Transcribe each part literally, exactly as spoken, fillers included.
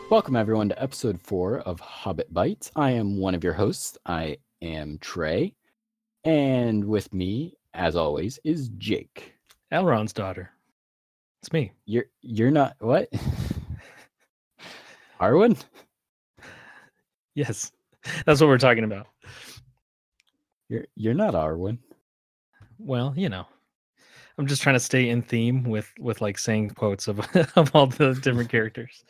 Welcome, everyone, to episode four of Hobbit Bites. I am one of your hosts. I am Trey. And with me, as always, is Jake. Elrond's daughter. It's me. You're you're not what? Arwen? Yes. That's what we're talking about. You're you're not Arwen. Well, you know. I'm just trying to stay in theme with with like saying quotes of of all the different characters.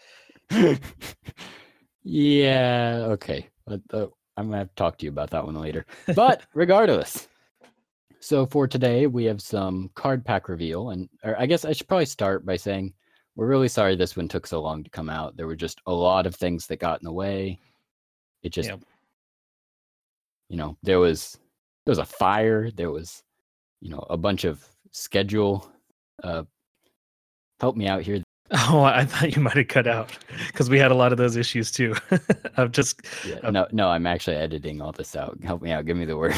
Yeah, okay. But, uh, I'm gonna have to talk to you about that one later. But regardless. So for today, we have some card pack reveal, and or I guess I should probably start by saying we're really sorry this one took so long to come out. There were just a lot of things that got in the way. It just, Yep. you know, there was there was a fire. There was, you know, a bunch of schedule. Uh, help me out here. Oh, I thought you might have cut out because we had a lot of those issues too. I've just Yeah, uh, no, no, I'm actually editing all this out. Help me out. Give me the word.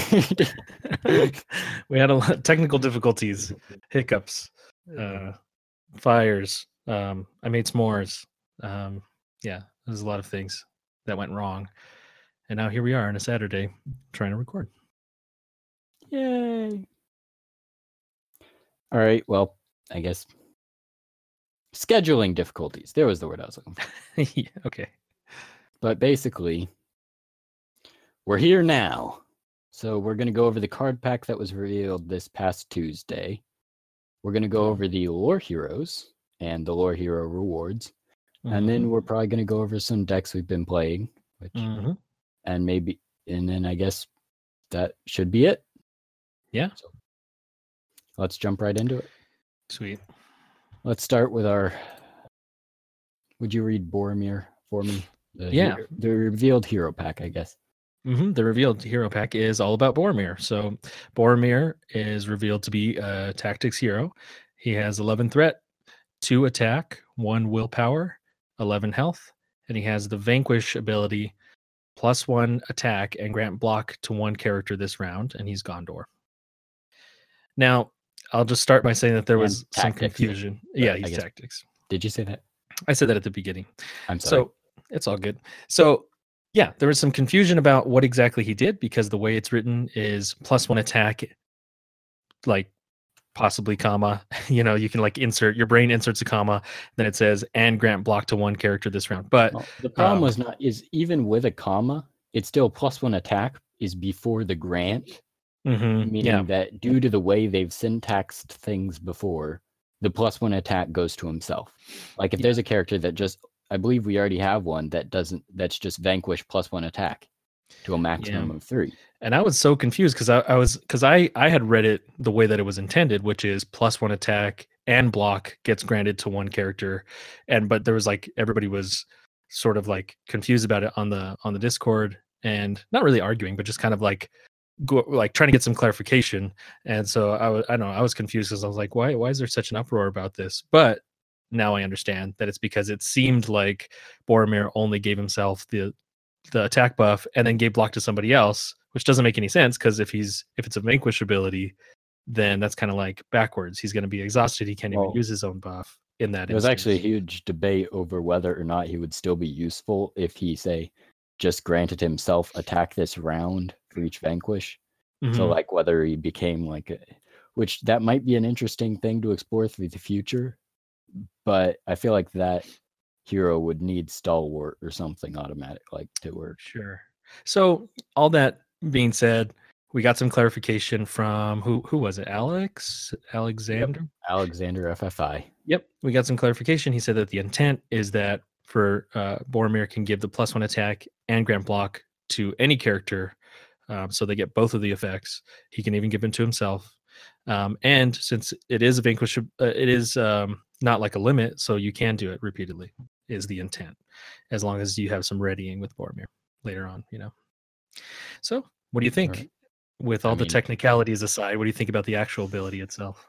we had a lot of technical difficulties, hiccups, uh, fires. Um, I made s'mores. Um, yeah, there's a lot of things that went wrong, and now here we are on a Saturday trying to record. Yay! All right. Well, I guess scheduling difficulties. There was the word I was looking for. Yeah, okay. But basically, we're here now. So we're going to go over the card pack that was revealed this past Tuesday. We're going to go over the lore heroes and the lore hero rewards. Mm-hmm. And then we're probably going to go over some decks we've been playing, which Mm-hmm. and maybe and then I guess that should be it. Yeah. So let's jump right into it. Sweet. Let's start with our. Would you read Boromir for me? The Yeah. hero- the revealed hero pack, I guess. Mm-hmm. The revealed hero pack is all about Boromir. So Boromir is revealed to be a tactics hero. He has eleven threat, two attack, one willpower, eleven health, and he has the Vanquish ability, plus one attack, and grant block to one character this round, and he's Gondor. Now, I'll just start by saying that there was And some tactics. confusion. Yeah, Yeah, I he's guess. tactics. Did you say that? I said that at the beginning. I'm sorry. So it's all good. So yeah, there was some confusion about what exactly he did because the way it's written is plus one attack, like possibly comma. You know, you can like insert your brain inserts a comma, then it says and grant block to one character this round. But Well, the problem um, was not is even with a comma, it's still plus one attack is before the grant, mhm, meaning yeah, that due to the way they've syntaxed things before, the plus one attack goes to himself. Like if Yeah. there's a character that just, I believe we already have one that doesn't, that's just vanquish plus one attack to a maximum of three. and I was so confused because I, I was because I I had read it the way that it was intended, which is plus one attack and block gets granted to one character, and but there was like everybody was sort of like confused about it on the on the Discord and not really arguing, but just kind of like go, like trying to get some clarification. And so I was I don't know I was confused because I was like, why why is there such an uproar about this? But now I understand that it's because it seemed like Boromir only gave himself the the attack buff and then gave block to somebody else, which doesn't make any sense because if he's if it's a vanquish ability, then that's kind of like backwards. He's going to be exhausted. He can't Well, even use his own buff in that. There was instance. actually a huge debate over whether or not he would still be useful if he, say, just granted himself attack this round for each vanquish. So Mhm. like whether he became like a, which that might be an interesting thing to explore through the future, but I feel like that hero would need stalwart or something automatic like to work. Sure. So all that being said, we got some clarification from who who was it? Alex Alexander. Alexander F F I. Yep, we got some clarification. He said that the intent is that for uh, Boromir can give the plus one attack and grant block to any character, um, so they get both of the effects. He can even give them to himself. Um, and since it is a vanquish, uh, it is um, not like a limit, so you can do it repeatedly. Is the intent, as long as you have some readying with Boromir later on, you know. So, what do you think? Right. With I all the mean- technicalities aside, what do you think about the actual ability itself?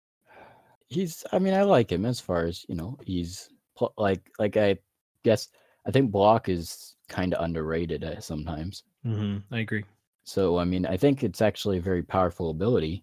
He's I mean I like him as far as, you know, he's pl- like like I guess I think block is kind of underrated uh, sometimes. Mm-hmm, I agree. So I mean I think it's actually a very powerful ability.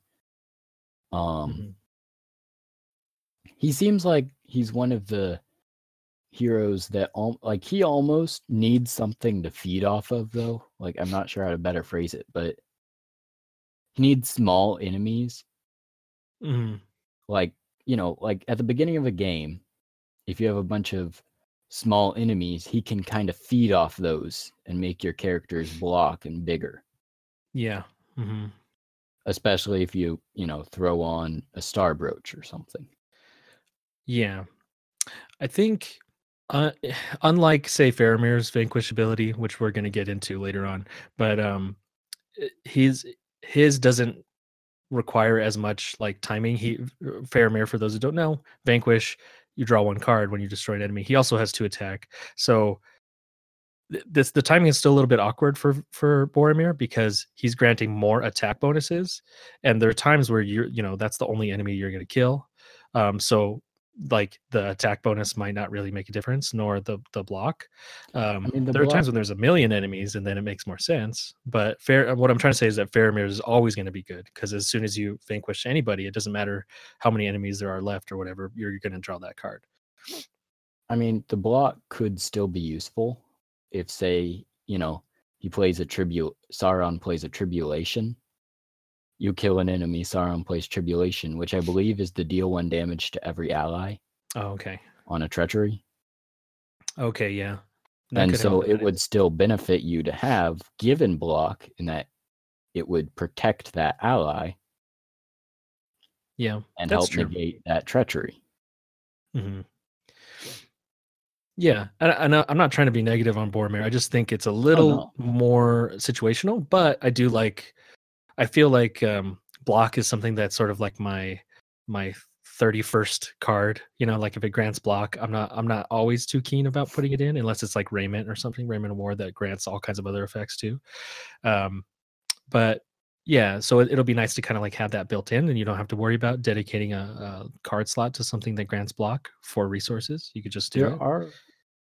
Um Mhm. he seems like he's one of the heroes that al- like he almost needs something to feed off of though. Like I'm not sure how to better phrase it, but he needs small enemies. Mm, Like, you know, like at the beginning of a game, if you have a bunch of small enemies, he can kind of feed off those and make your characters block and bigger. yeah. hmm Especially if you, you know, throw on a star brooch or something. Yeah. I think, uh, unlike say Faramir's Vanquish ability, which we're going to get into later on, but um, i- his his doesn't require as much like timing. He Faramir, for those who don't know, Vanquish, you draw one card when you destroy an enemy. He also has two attack, so th- this the timing is still a little bit awkward for for Boromir because he's granting more attack bonuses, and there are times where you're you know that's the only enemy you're going to kill. Um, so like the attack bonus might not really make a difference, nor the the block. I Um, mean, the there are block. times when there's a million enemies, and then it makes more sense. But fair, what I'm trying to say is that Faramir is always going to be good because as soon as you vanquish anybody, it doesn't matter how many enemies there are left or whatever, you're going to draw that card. I mean, the block could still be useful if, say, you know, he plays a tribute. Sauron plays a tribulation. You kill an enemy, Sauron plays tribulation, which I believe is the deal one damage to every ally Oh, okay. on a treachery. Okay, yeah. That And could so help. it would still benefit you to have given block in that it would protect that ally Yeah, and that's help true. negate that treachery. hmm Yeah, and, and I- I'm not trying to be negative on Boromir. I just think it's a Oh little no. more situational, but I do like. I feel like um, block is something that's sort of like my my thirty-first card. You know, like if it grants block, I'm not I'm not always too keen about putting it in unless it's like Raiment or something, Raiment of War that grants all kinds of other effects too. Um, but yeah, so it, it'll be nice to kind of like have that built in, and you don't have to worry about dedicating a, a card slot to something that grants block for resources. You could just do There it. are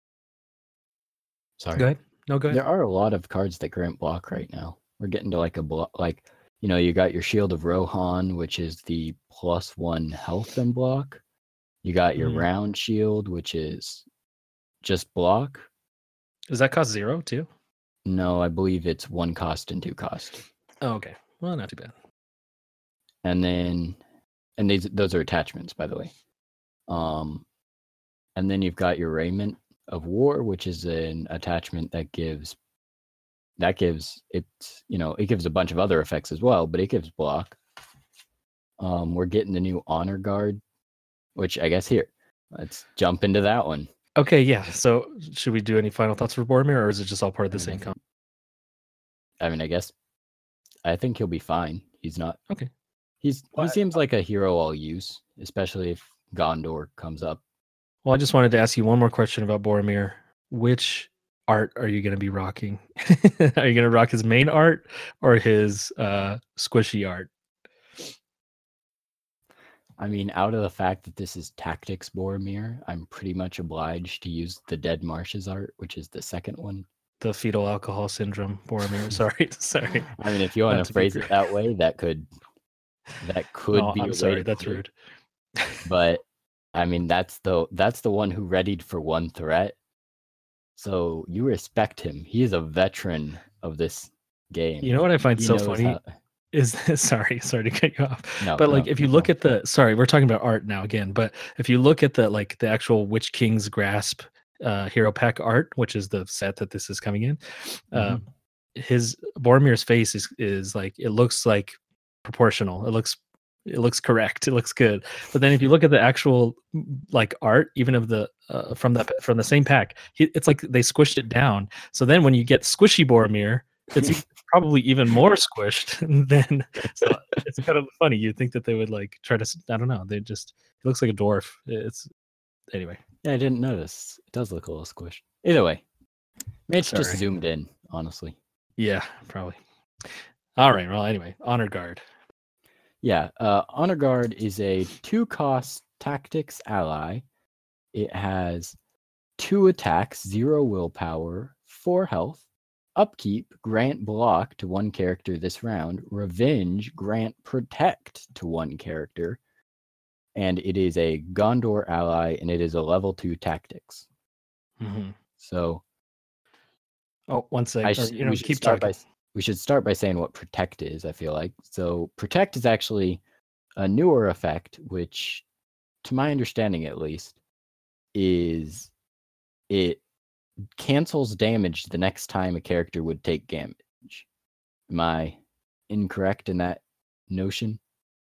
Go sorry. ahead. No, go ahead. There are a lot of cards that grant block right now. We're getting to like a block, like, you know, you got your Shield of Rohan, which is the plus one health and block. You got your Mm. round shield, which is just block. Does that cost zero too? No, I believe it's one cost and two cost. Oh, okay. Well, not too bad. And then, and these those are attachments, by the way. Um, and then you've got your Raiment of War, which is an attachment that gives that gives it, you know, it gives a bunch of other effects as well, but it gives block. Um, we're getting the new Honor Guard, which I guess here, let's jump into that one. Okay, yeah. So, should we do any final thoughts for Boromir, or is it just all part of the same comp? I mean, I guess I think he'll be fine. He's not. Okay. He's Well, he seems like a hero I'll use, especially if Gondor comes up. Well, I just wanted to ask you one more question about Boromir. Which art are you going to be rocking? Are you going to rock his main art or his uh, squishy art? I mean, out of the fact that this is Tactics Boromir, I'm pretty much obliged to use the Dead Marshes art, which is the second one. The fetal alcohol syndrome Boromir. Sorry, sorry. I mean, if you want Not to to be phrase gr- it that way, that could that could Oh, be. a I'm way sorry. to That's put it. rude. But I mean, that's the that's the one who readied for one threat. So you respect him. He is a veteran of this game. You know what I find He so knows funny how- is sorry, sorry to cut you off. No, but like no, if you no. look at the sorry, we're talking about art now again, but if you look at the like the actual Witch King's Grasp uh hero pack art, which is the set that this is coming in, Mhm. um his Boromir's face is is like it looks like proportional. It looks it looks correct. It looks good. But then if you look at the actual mm, like art, even of the uh, from the from the same pack, he, it's like they squished it down. So then when you get squishy Boromir, it's e- probably even more squished than. So it's kind of funny. You think that they would like try to? s- I don't know. They just it looks like a dwarf. It's anyway. Yeah, I didn't notice. It does look a little squished. Either way, Mitch just Sorry. zoomed in, honestly. Yeah, probably. All right. Well, anyway, Honor Guard. Yeah, uh, Honor Guard is a two-cost tactics ally. It has two attacks, zero willpower, four health, upkeep, grant block to one character this round, revenge, grant protect to one character, and it is a Gondor ally, and it is a level two tactics. Mm-hmm. So, oh, one sec. I Or, sh- you we know, should keep start talking. by we should start by saying what protect is. I feel like so. Protect is actually a newer effect, which, to my understanding at least, is it cancels damage the next time a character would take damage. Am I incorrect in that notion?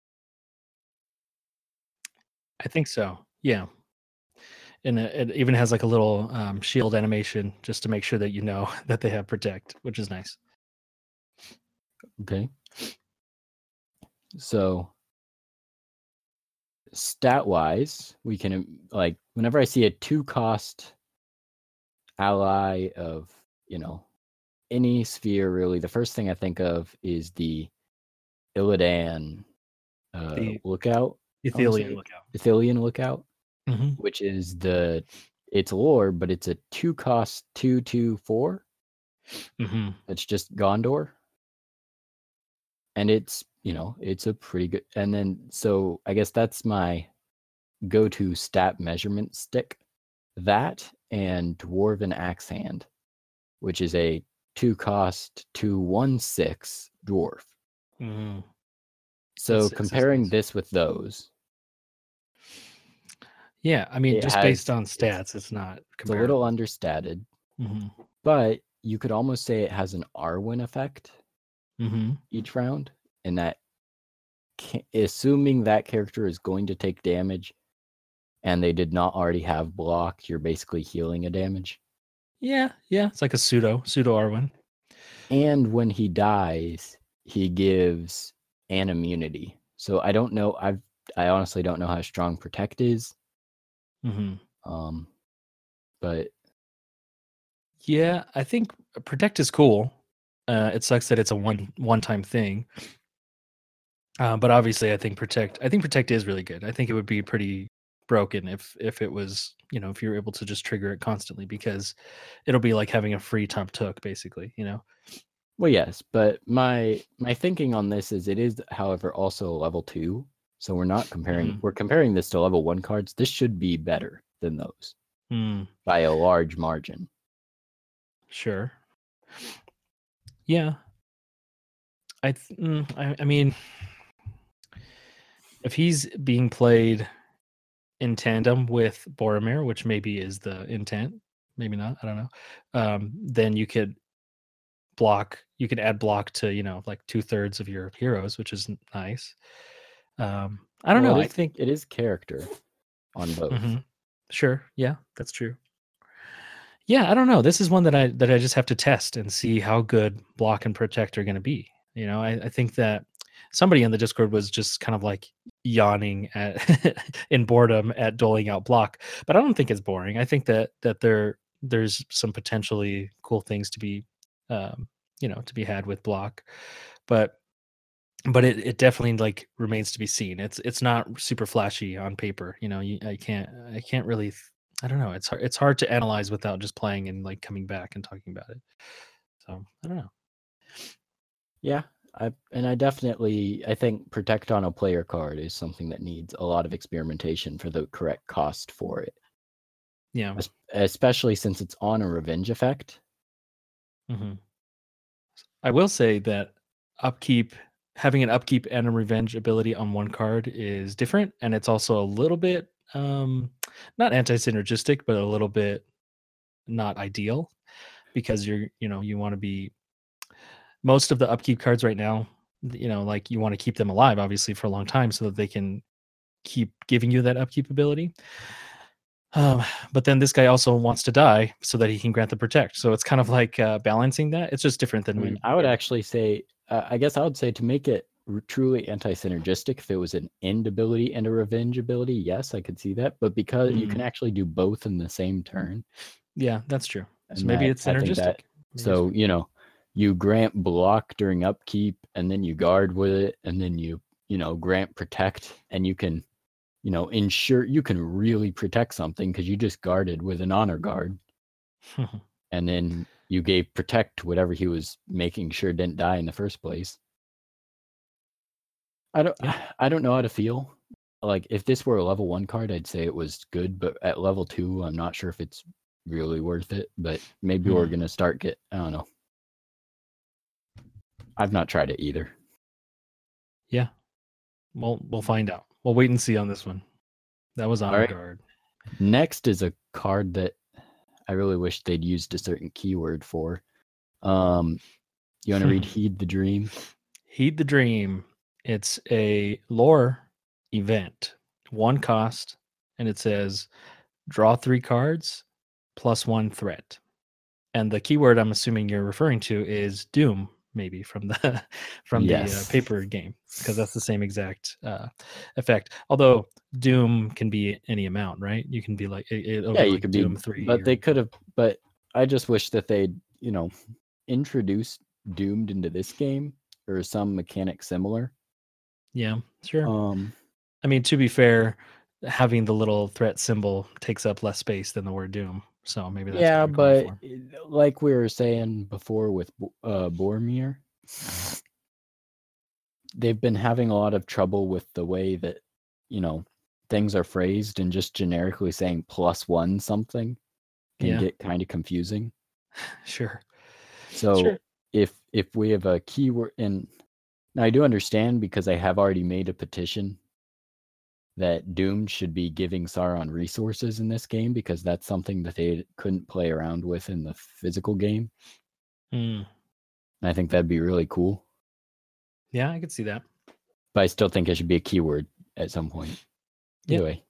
I think so. Yeah. And it, it even has like a little um, shield animation just to make sure that you know that they have protect, which is nice. Okay. So, stat wise, we can, like, whenever I see a two cost ally of, you know, any sphere, really, the first thing I think of is the Illidan uh, The lookout. Ethelian lookout. Ithilien lookout, Mm-hmm. which is the, it's lore, but it's a two cost two two four. Mm-hmm. It's just Gondor. And it's, you know, it's a pretty good, and then, so I guess that's my go-to stat measurement stick. That and Dwarven Axe Hand, which is a two cost two one six dwarf. Mm-hmm. So comparing this with those, yeah, I mean, it just has- based on it's- stats, it's not it's a little understated, Mm-hmm. but you could almost say it has an Arwen effect Mm-hmm. each round, and that ca- assuming that character is going to take damage and they did not already have block, you're basically healing a damage. Yeah, yeah, it's like a pseudo pseudo Arwen. And when he dies, he gives an immunity. So I don't know. I've I honestly don't know how strong protect is. Mm-hmm. Um, but yeah, I think protect is cool. Uh, it sucks that it's a one one time thing. Uh, but obviously, I think protect. I think protect is really good. I think it would be pretty broken if if it was, you know, if you're able to just trigger it constantly, because it'll be like having a free top took, basically. You know. Well, yes, but my my thinking on this is it is, however, also a level two. So we're not comparing. Mm-hmm. We're comparing this to level one cards. This should be better than those Mm, by a large margin. sure. Yeah. I, th- mm, I I mean, if he's being played in tandem with Boromir, which maybe is the intent, maybe not, I don't know. Um, then you could block. You could add block to, you know, like two thirds of your heroes, which is nice. Um, I don't Well, know. it I is, think it is character on both. Mm-hmm. Sure. Yeah, that's true. Yeah, I don't know. This is one that I that I just have to test and see how good block and protect are going to be. You know, I, I think that somebody in the Discord was just kind of like yawning at in boredom at doling out block, but I don't think it's boring. I think that that there there's some potentially cool things to be, um, you know, to be had with block, but but it, it definitely like remains to be seen. It's it's not super flashy on paper. You know, you, I can't I can't really th- I don't know. It's hard it's hard to analyze without just playing and like coming back and talking about it. So I don't know. Yeah, I and I definitely I think protect on a player card is something that needs a lot of experimentation for the correct cost for it. Yeah. Es- Especially since it's on a revenge effect. hmm I will say that upkeep having an upkeep and a revenge ability on one card is different, and it's also a little bit um not anti-synergistic, but a little bit not ideal, because you're you know you want to be most of the upkeep cards right now, you know, like you want to keep them alive, obviously, for a long time so that they can keep giving you that upkeep ability. Um, but then this guy also wants to die so that he can grant the protect. So it's kind of like uh, balancing that. It's just different than I mean, we. I would actually say, uh, I guess I would say to make it r- truly anti-synergistic, if it was an end ability and a revenge ability, yes, I could see that. But because you can Mm. actually do both in the same turn, Yeah, that's true. So and maybe that- it's I think synergistic. that- Maybe so you know, you grant block during upkeep, and then you guard with it, and then you you know grant protect, and you can you know ensure you can really protect something because you just guarded with an honor guard, it's- and then you gave protect to whatever he was making sure didn't die in the first place. I don't Yeah. I don't know how to feel. Like if this were a level one card, I'd say it was good, but at level two, I'm not sure if it's really worth it, but maybe mm. we're gonna start get. I don't know. I've not tried it either. Yeah, we'll we'll find out. We'll wait and see on this one. That was Honor right. Guard. Next is a card that I really wish they'd used a certain keyword for. Um, you want to read Heed the Dream? Heed the Dream. It's a lore event, one cost, and it says draw three cards plus one threat. And the keyword I'm assuming you're referring to is Doom, maybe from the from yes. the uh, paper game, because that's the same exact uh, effect. Although Doom can be any amount, right? You can be like, it, it yeah, you like could Doom be three, but or... they could have. But I just wish that they'd, you know, introduced Doomed into this game or some mechanic similar. Yeah, sure. Um, I mean, to be fair, having the little threat symbol takes up less space than the word Doom. So maybe that's yeah, what you're but for. Like we were saying before with uh, Boromir, they've been having a lot of trouble with the way that, you know, things are phrased, and just generically saying plus one something can yeah. get kind of confusing. Sure. So sure. if if we have a keyword, and now I do understand because I have already made a petition that Doom should be giving Sauron resources in this game, because that's something that they couldn't play around with in the physical game. Mm. And I think that'd be really cool. Yeah, I could see that. But I still think it should be a keyword at some point. Yeah. Anyway,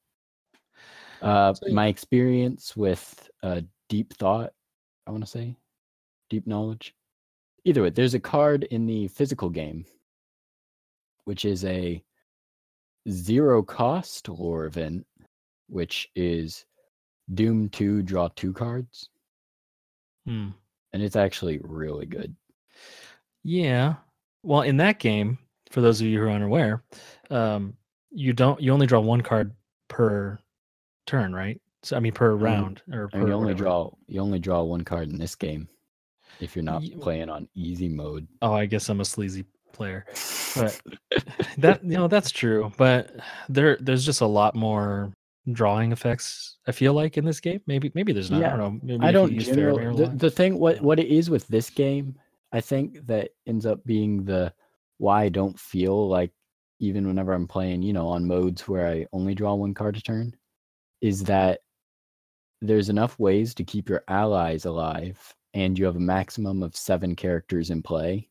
uh, so, my experience with uh, Deep Thought, I want to say, Deep Knowledge. Either way, there's a card in the physical game, which is a zero cost lore event, which is Doom two, draw two cards. Hmm. And it's actually really good. Yeah. Well, in that game, for those of you who are unaware, um, you don't you only draw one card per turn, right? So I mean per round or per I mean, you only whatever. draw you only draw one card in this game if you're not yeah. playing on easy mode. Oh, I guess I'm a sleazy player. But that you know, that's true. But there there's just a lot more drawing effects, I feel like, in this game. Maybe maybe there's not. Yeah. I don't know. Maybe I don't generally the, the thing what what it is with this game, I think that ends up being the why I don't feel like, even whenever I'm playing, you know, on modes where I only draw one card a turn, is that there's enough ways to keep your allies alive, and you have a maximum of seven characters in play.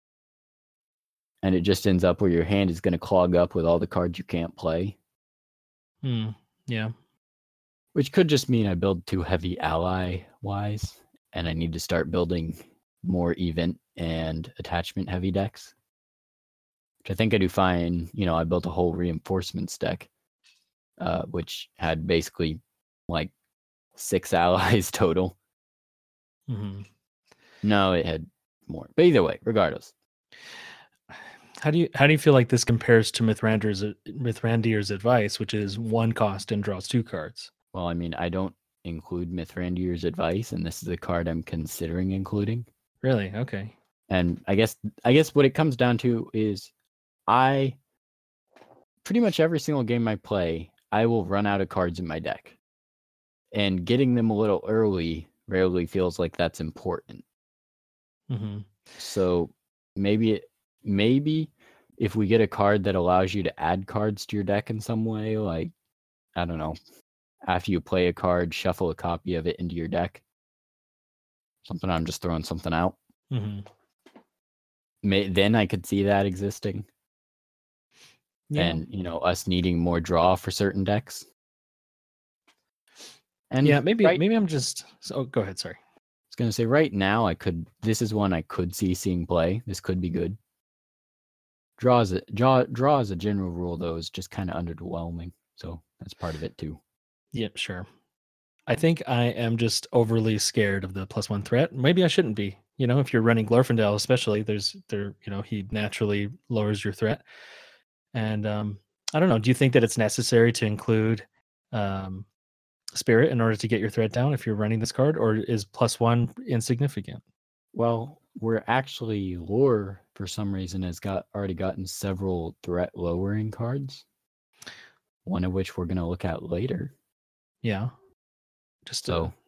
And it just ends up where your hand is going to clog up with all the cards you can't play. Hmm. Yeah. Which could just mean I build too heavy ally-wise, and I need to start building more event and attachment-heavy decks. Which I think I do fine. You know, I built a whole reinforcements deck, uh, which had basically like six allies total. Mm-hmm. No, it had more. But either way, regardless. How do you how do you feel like this compares to Mithrandir's Mithrandir's advice, which is one cost and draws two cards? Well, I mean, I don't include Mithrandir's advice, and this is a card I'm considering including. Really? Okay. And I guess I guess what it comes down to is I pretty much every single game I play, I will run out of cards in my deck. And getting them a little early rarely feels like that's important. Mm-hmm. So maybe it maybe if we get a card that allows you to add cards to your deck in some way, like, I don't know, after you play a card, shuffle a copy of it into your deck. Something, I'm just throwing something out. Mm-hmm. May, then I could see that existing. Yeah. And, you know, us needing more draw for certain decks. And yeah, maybe right, maybe I'm just... Oh, go ahead, sorry. I was going to say, right now, I could... This is one I could see seeing play. This could be good. Draw as a, draw, draw as a general rule, though, is just kind of underwhelming. So that's part of it, too. Yep, sure. I think I am just overly scared of the plus one threat. Maybe I shouldn't be. You know, if you're running Glorfindel, especially, there's there, you know, he naturally lowers your threat. And um, I don't know. Do you think that it's necessary to include um, Spirit in order to get your threat down if you're running this card, or is plus one insignificant? Well, we're actually lore for some reason has got already gotten several threat lowering cards. One of which we're going to look at later. Yeah. Just so to,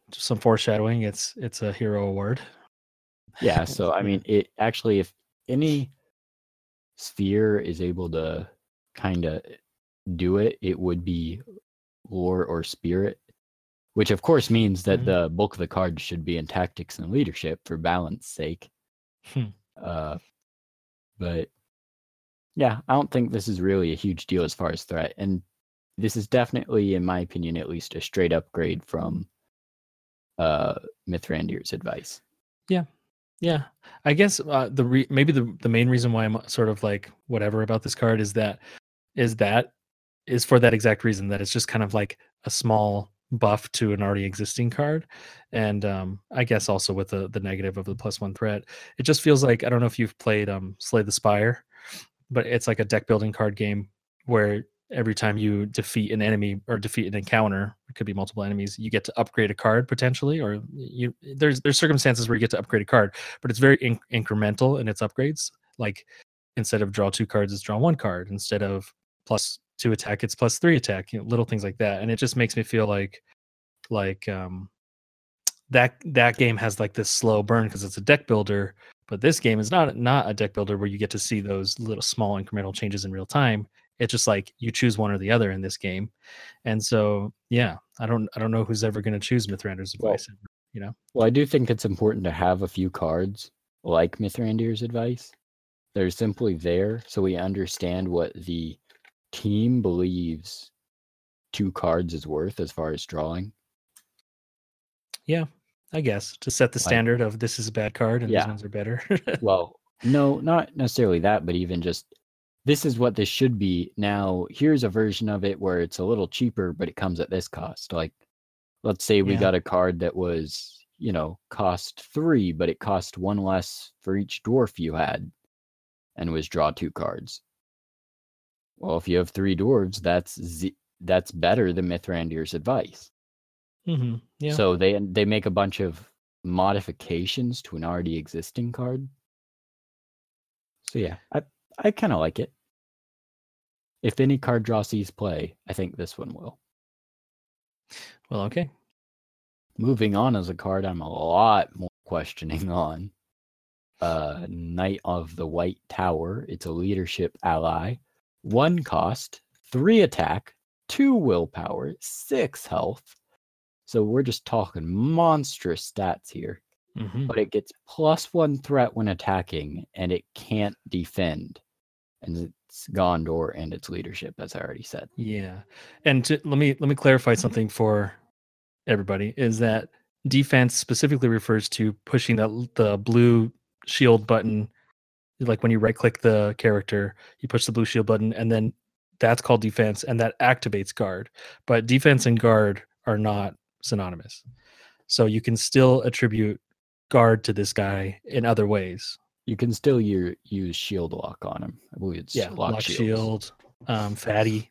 just some foreshadowing. It's it's a hero award. Yeah, so I Yeah. mean, it actually, if any sphere is able to kind of do it, it would be lore or spirit, which of course means that Mhm. the bulk of the cards should be in tactics and leadership for balance sake. Hmm. Uh, but yeah, I don't think this is really a huge deal as far as threat, and this is definitely, in my opinion, at least a straight upgrade from uh, Mithrandir's advice. Yeah, yeah. I guess uh, the re- maybe the the main reason why I'm sort of like whatever about this card is that is that is for that exact reason, that it's just kind of like a small buff to an already existing card. And um, I guess also with the the negative of the plus one threat, it just feels like, I don't know if you've played um, Slay the Spire, but it's like a deck building card game where every time you defeat an enemy or defeat an encounter, it could be multiple enemies, you get to upgrade a card potentially, or you there's there's circumstances where you get to upgrade a card, but it's very inc- incremental in its upgrades. Like instead of draw two cards, it's draw one card. Instead of plus two attack, it's plus three attack. You know, little things like that, and it just makes me feel like like um that that game has like this slow burn because it's a deck builder, but this game is not not a deck builder where you get to see those little small incremental changes in real time. It's just like you choose one or the other in this game. And so yeah, i don't i don't know who's ever going to choose Mithrandir's Well, advice, you know. well, I do think it's important to have a few cards like Mithrandir's advice. They're simply there so we understand what the team believes two cards is worth as far as drawing. Yeah, I guess to set the Like, standard of this is a bad card and these yeah. ones are better. Well, no, not necessarily that, but even just this is what this should be. Now, here's a version of it where it's a little cheaper, but it comes at this cost. Like, let's say we Yeah. got a card that was, you know, cost three, but it cost one less for each dwarf you had and was draw two cards. Well, if you have three dwarves, that's z- that's better than Mithrandir's advice. Hmm. Yeah. So they they make a bunch of modifications to an already existing card. So yeah, I I kind of like it. If any card draw sees play, I think this one will. Well, okay. Moving on as a card I'm a lot more questioning on. Uh, Knight of the White Tower. It's a leadership ally. One cost, three attack, two willpower, six health. So we're just talking monstrous stats here. Hmm. But it gets plus one threat when attacking, and it can't defend. And it's Gondor and its leadership, as I already said. Yeah. And to, let me let me clarify something for everybody, is that defense specifically refers to pushing the the blue shield button. Like when you right click the character, you push the blue shield button, and then that's called defense, and that activates guard. But defense and guard are not synonymous. So you can still attribute guard to this guy in other ways. You can still use, use shield lock on him. I believe it's Yeah, lock, lock shields. shield, um, fatty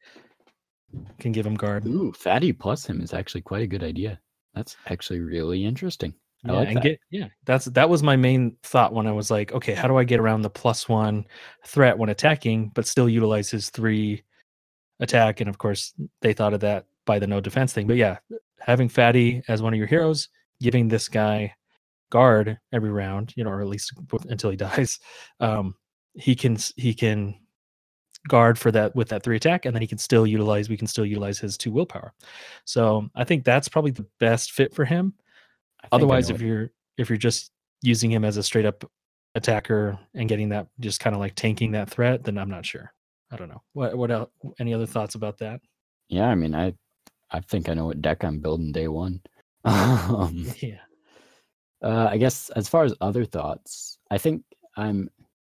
can give him guard. Ooh, fatty plus him is actually quite a good idea. That's actually really interesting. I Yeah, like and that. get yeah, that's that was my main thought when I was like, okay, how do I get around the plus one threat when attacking, but still utilize his three attack? And of course, they thought of that by the no defense thing. But yeah, having Fatty as one of your heroes, giving this guy guard every round, you know, or at least until he dies, um, he can he can guard for that with that three attack, and then he can still utilize we can still utilize his two willpower. So I think that's probably the best fit for him. Otherwise, if you're if you're just using him as a straight up attacker and getting that, just kind of like tanking that threat, then I'm not sure. I don't know. What what else? Any other thoughts about that? Yeah, I mean, I I think I know what deck I'm building day one. um, Yeah. uh, I guess as far as other thoughts, I think I'm.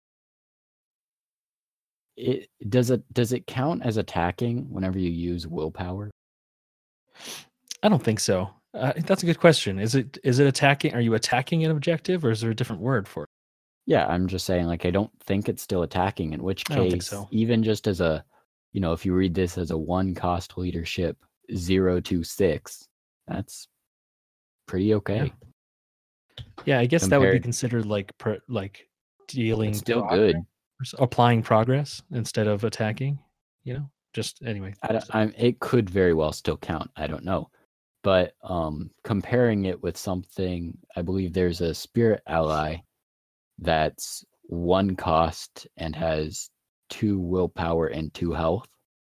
It does it does it count as attacking whenever you use willpower? I don't think so. Uh, that's a good question. Is it is it attacking? Are you attacking an objective, or is there a different word for it? Yeah, I'm just saying, like, I don't think it's still attacking, in which I don't think case, so. even just as a, you know, if you read this as a one cost leadership zero to six, that's pretty okay. Yeah, I guess that would be Compared, considered like pro, like dealing it's still progress, good. applying progress instead of attacking. You know, just anyway. I don't, I'm, it could very well still count. I don't know. but um, comparing it with something, I believe there's a spirit ally that's one cost and has two willpower and two health.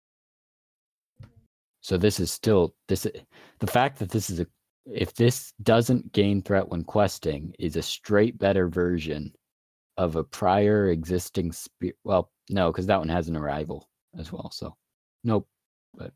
So this is still this. The fact that this is a, if this doesn't gain threat when questing, is a straight better version of a prior existing spirit. Well, no, because that one has an arrival as well. So, nope. But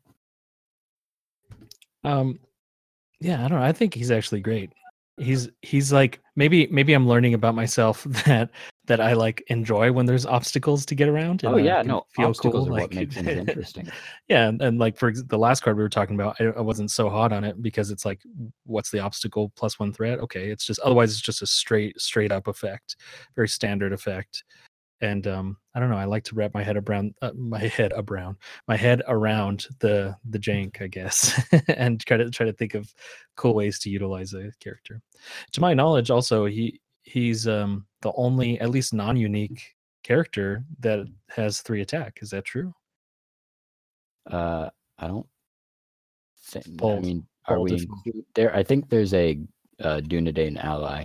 Um, yeah, I don't know. I think he's actually great. He's he's like maybe maybe I'm learning about myself that that I like enjoy when there's obstacles to get around. oh And yeah, I can no, feel obstacles cool. are what Like make things interesting. yeah, and, and like for ex- the last card we were talking about, I, I wasn't so hot on it because it's like, what's the obstacle plus one threat? Okay, it's just otherwise it's just a straight straight up effect, very standard effect. And um, I don't know. I like to wrap my head around uh, my head around my head around the the jank, I guess, and try to try to think of cool ways to utilize a character. To my knowledge, also he he's um, the only at least non-unique character that has three attack. Is that true? Uh, I don't think. I Bold, mean, are bold we if include there? I think there's a uh, Dunedain ally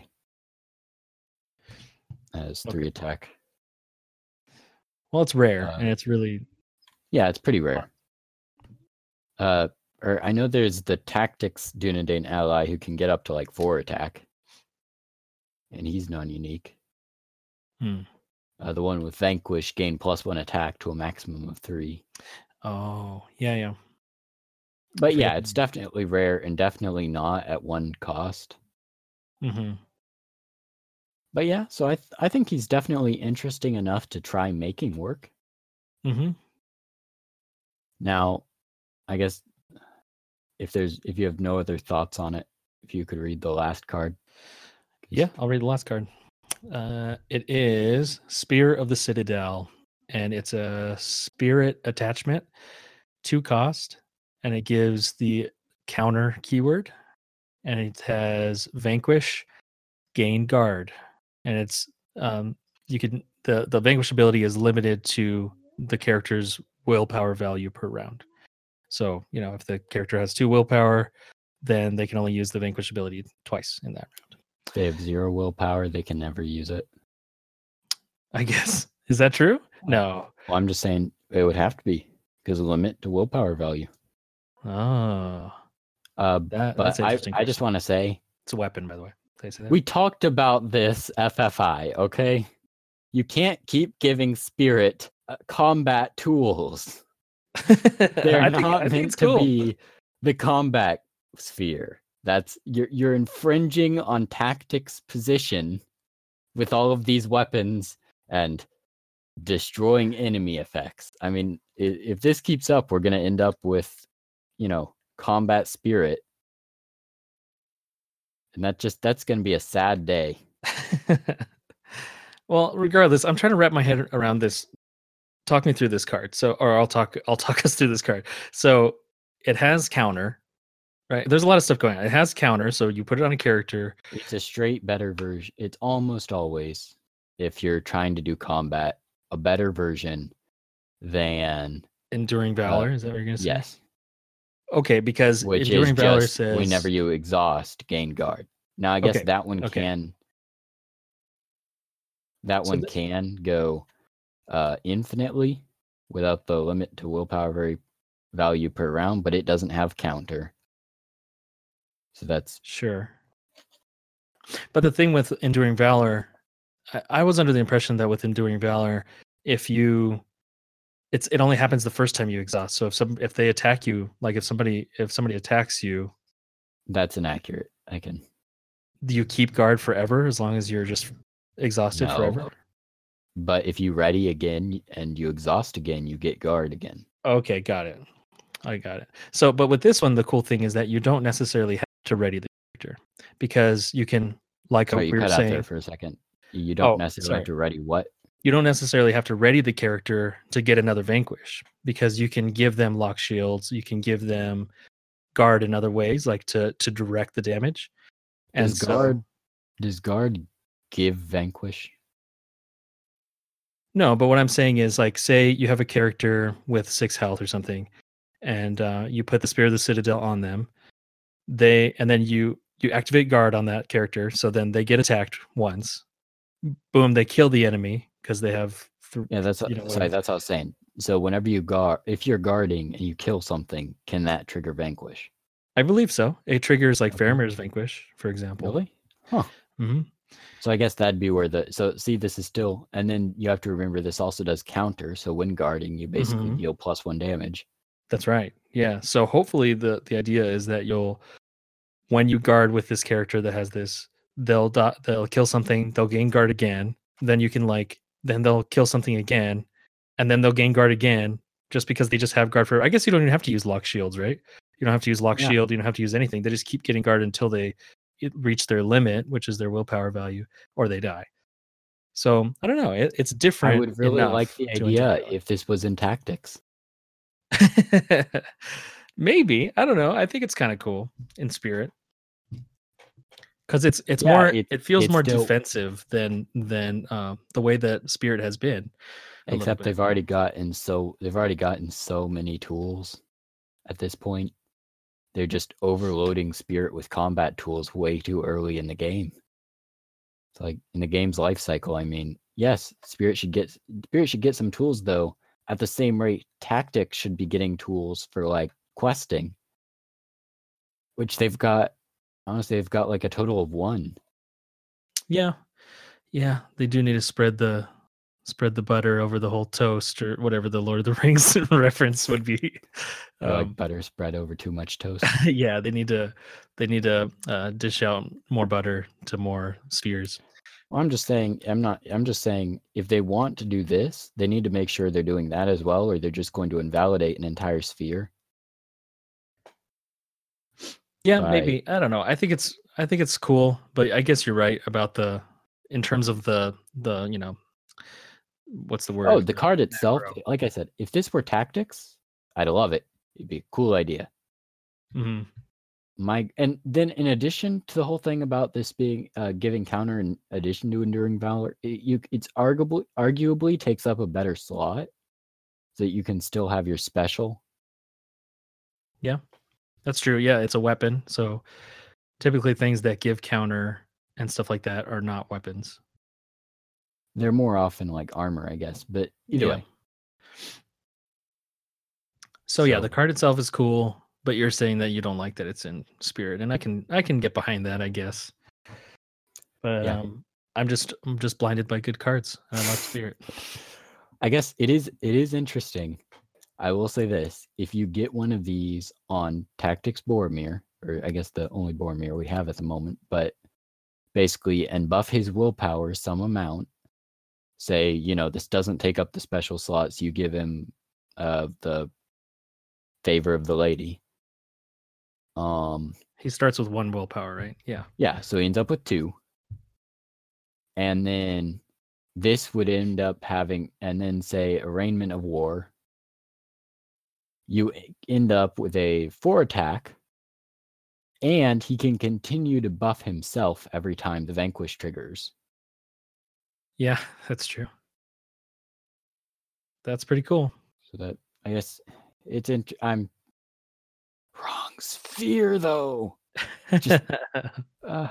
as three Okay. attack. Well, it's rare Uh, and it's really Yeah, it's pretty rare. Uh, or I know there's the Tactics Dunedain ally who can get up to like four attack, and he's non-unique. hmm. Uh, the one with Vanquish gain plus one attack to a maximum of three. Oh yeah, yeah. But yeah, it's definitely rare and definitely not at one cost. Mm-hmm. But yeah, so I th- I think he's definitely interesting enough to try making work. Mm-hmm. Now, I guess if there's if you have no other thoughts on it, if you could read the last card. Yeah, I'll read the last card. Uh, it is Spear of the Citadel, and it's a spirit attachment, two cost, and it gives the counter keyword, and it has Vanquish, gain guard, and it's um, you can the the Vanquish ability is limited to the character's willpower value per round. So you know if the character has two willpower, then they can only use the Vanquish ability twice in that round. If they have zero willpower, they can never use it. I guess. Is that true? No. Well, I'm just saying it would have to be because of limit to willpower value. Oh, Uh, that, but that's I, interesting. I just want to say It's a weapon, by the way. Did I say that? we talked about this F F I, okay? You can't keep giving Spirit uh, combat tools. They're I not think, I meant think it's to cool. be the combat sphere. That's you're you're infringing on Tactics' position with all of these weapons and destroying enemy effects. I mean, if, if this keeps up, we're gonna end up with, you know, combat spirit, and that just that's gonna be a sad day. Well, regardless, I'm trying to wrap my head around this. Talk me through this card. So, or I'll talk. I'll talk us through this card. So, it has counter, right? There's a lot of stuff going on. It has counter, so you put it on a character. It's a straight better version. It's almost always, if you're trying to do combat, a better version than Enduring Valor. Uh, is that what you're gonna say? Yes. Okay, because Which Enduring is Valor just says whenever you exhaust, gain guard. Now, I guess okay. that one okay. can. That So one th- can go uh, infinitely without the limit to willpower very value per round, but it doesn't have counter. So that's sure. But the thing with Enduring Valor, I, I was under the impression that with Enduring Valor, if you, it's it only happens the first time you exhaust. So if some if they attack you, like if somebody if somebody attacks you, that's inaccurate. I can. Do you keep guard forever as long as you're just exhausted No. forever? But if you ready again and you exhaust again, you get guard again. Okay, got it. I got it. So, but with this one, the cool thing is that you don't necessarily have to ready the character because you can, like Sorry, we you were cut out saying, there for a second. You don't oh, necessarily sorry. have to ready what? You don't necessarily have to ready the character to get another Vanquish because you can give them lock shields. You can give them guard in other ways, like to to direct the damage. And Does guard so, does guard give Vanquish? no, but what I'm saying is, like, say you have a character with six health or something, and uh, you put the Spear of the Citadel on them. they and then you you activate guard on that character, so then they get attacked once. Boom, they kill the enemy because they have th- Yeah, that's you know sorry, whatever. that's what I was saying. So whenever you guard, if you're guarding and you kill something, can that trigger vanquish? I believe so. It triggers like Okay. Faramir's Vanquish, for example. Really? Huh. hmm So I guess that'd be where the so see this is still, and then you have to remember this also does counter. So when guarding, you basically Mhm. deal plus one damage. That's right. Yeah. So hopefully the the idea is that you'll when you guard with this character that has this, they'll do- they'll kill something, they'll gain guard again, then you can like then they'll kill something again, and then they'll gain guard again just because they just have guard for. I guess you don't even have to use lock shields, right? You don't have to use lock Yeah. shield. You don't have to use anything. They just keep getting guard until they it- reach their limit, which is their willpower value, or they die. So I don't know. It, it's different. I would really enough like the to enjoy idea it. if this was in tactics. Maybe, I don't know. I think it's kind of cool in spirit because it's it's Yeah, more it- it feels it's more still- defensive than than uh, the way that spirit has been. a little Except bit. they've already gotten so they've already gotten so many tools at this point. They're just overloading spirit with combat tools way too early in the game. It's like in the game's life cycle. I mean, yes, spirit should get spirit should get some tools though. At the same rate, tactics should be getting tools for like questing, which they've got. Honestly, they've got like a total of one. Yeah, yeah, they do need to spread the spread the butter over the whole toast or whatever the Lord of the Rings reference would be. Or like Um, butter spread over too much toast. yeah, they need to they need to uh, dish out more butter to more spheres. Well, I'm just saying. I'm not. I'm just saying. If they want to do this, they need to make sure they're doing that as well, or they're just going to invalidate an entire sphere. Yeah, by- maybe. I don't know. I think it's I think it's cool, but I guess you're right about the in terms of the the you know what's the word? Oh, the card itself. macro. Like I said, if this were tactics, I'd love it. It'd be a cool idea. Mhm. My and then in addition to the whole thing about this being uh, giving counter in addition to enduring valor, it, you it's arguably arguably takes up a better slot, so that you can still have your special. That's true. Yeah, it's a weapon. So typically things that give counter and stuff like that are not weapons. They're more often like armor, I guess. But either Yeah. way, So, yeah, So- the card itself is cool, but you're saying that you don't like that it's in spirit, and I can I can get behind that, I guess. But Yeah. um, I'm just I'm just blinded by good cards. And I like spirit. I guess it is it is interesting. I will say this: if you get one of these on Tactics Boromir, or I guess the only Boromir we have at the moment, but basically, and buff his willpower some amount. Say, you know, this doesn't take up the special slots. You give him uh, the favor of the lady. Um, He starts with one willpower, right? Yeah. yeah, so he ends up with two, and then this would end up having, and then say arraignment of war. You end up with a four attack, and he can continue to buff himself every time the vanquish triggers. Yeah, that's true. That's pretty cool. So that I guess it's in. I'm wrong sphere though. Just- Uh,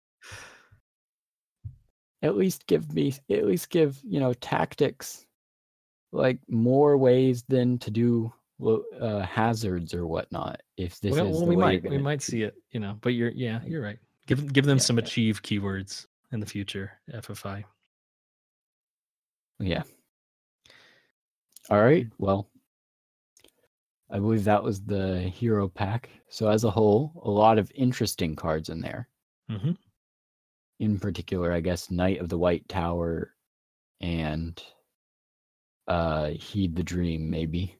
at least give me, at least give you know tactics, like more ways than to do uh, hazards or whatnot. If this well, is well the we way might you're we gonna might do- see it, you know. But you're yeah, you're right. Give give them Yeah, some yeah. achieve keywords in the future. F F I. Yeah. All right. Well, I believe that was the hero pack. So as a whole, a lot of interesting cards in there. Mm-hmm. In particular, I guess Knight of the White Tower and uh Heed the Dream, maybe.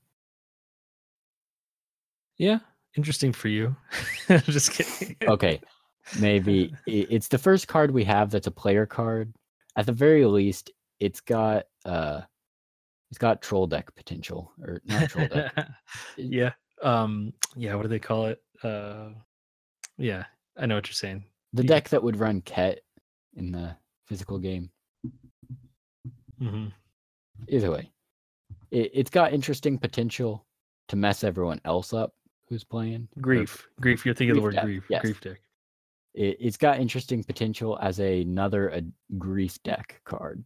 Yeah, interesting for you. Just kidding. Okay. Maybe i- it's the first card we have that's a player card. At the very least, it's got uh it's got troll deck potential. Or not troll deck. yeah. Um. Yeah. What do they call it? Uh. Yeah, I know what you're saying. The You- deck that would run Ket in the physical game. hmm Either way, it, it's got interesting potential to mess everyone else up who's playing. Grief. Or, grief. You're thinking of the word deck. grief. Yes. Grief deck. It, it's got interesting potential as a, another a grief deck card.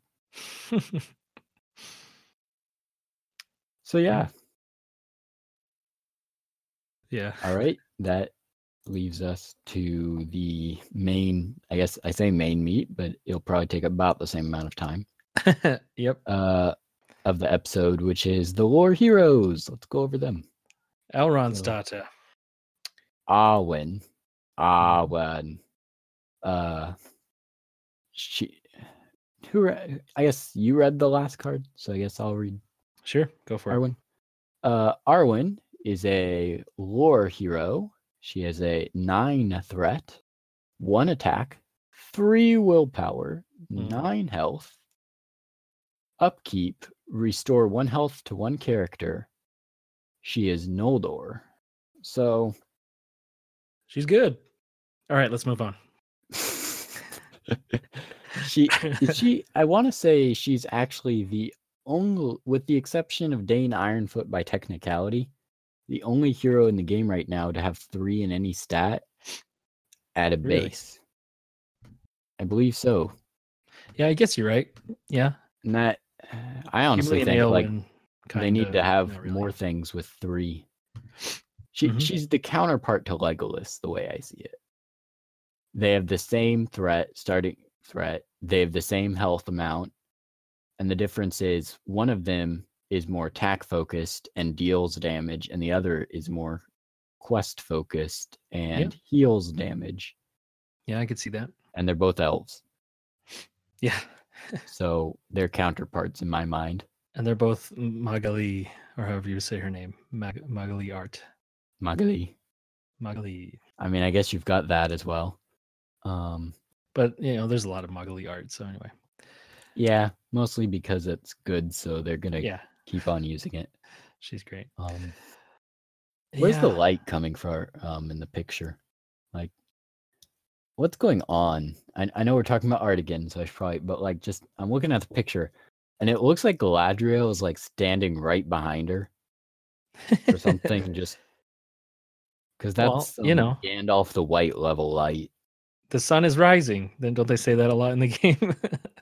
So yeah. Yeah. All right. That leaves us to the main, I guess I say main meat, but it'll probably take about the same amount of time. Yep. Uh, of the episode, which is the lore heroes. Let's go over them. Elrond's so, daughter. Arwen. Arwen. Uh, she. Who? I guess you read the last card, so I guess I'll read. Sure, go for Arwen. it. Uh, Arwen is a lore hero. She has a nine threat, one attack, three willpower, mm. nine health, upkeep, restore one health to one character. She is Noldor. So she's good. All right, let's move on. she she I want to say she's actually the only, with the exception of Dane Ironfoot by technicality, the only hero in the game right now to have three in any stat at a really? base. I believe so. Yeah, I guess you're right. Yeah. And that I honestly think like they need to have really. more things with three. She mm-hmm. she's the counterpart to Legolas, the way I see it. They have the same threat, starting threat. They have the same health amount, and the difference is one of them is more attack focused and deals damage, and the other is more quest focused and yeah. heals damage. Yeah, I could see that. And they're both elves. Yeah. So they're counterparts in my mind. And they're both Magali, or however you say her name, Mag- Magali Art. Magali. Magali. I mean, I guess you've got that as well. Um, but you know, there's a lot of Magali Art. So anyway. Yeah, mostly because it's good, so they're gonna yeah. keep on using it. She's great. Um, where's yeah. the light coming from um, in the picture? Like, what's going on? I, I know we're talking about art again, so I should probably, but like, just I'm looking at the picture, and it looks like Galadriel is like standing right behind her, or something. Just because that's well, you know Gandalf the White level light. The sun is rising. Then don't they say that a lot in the game?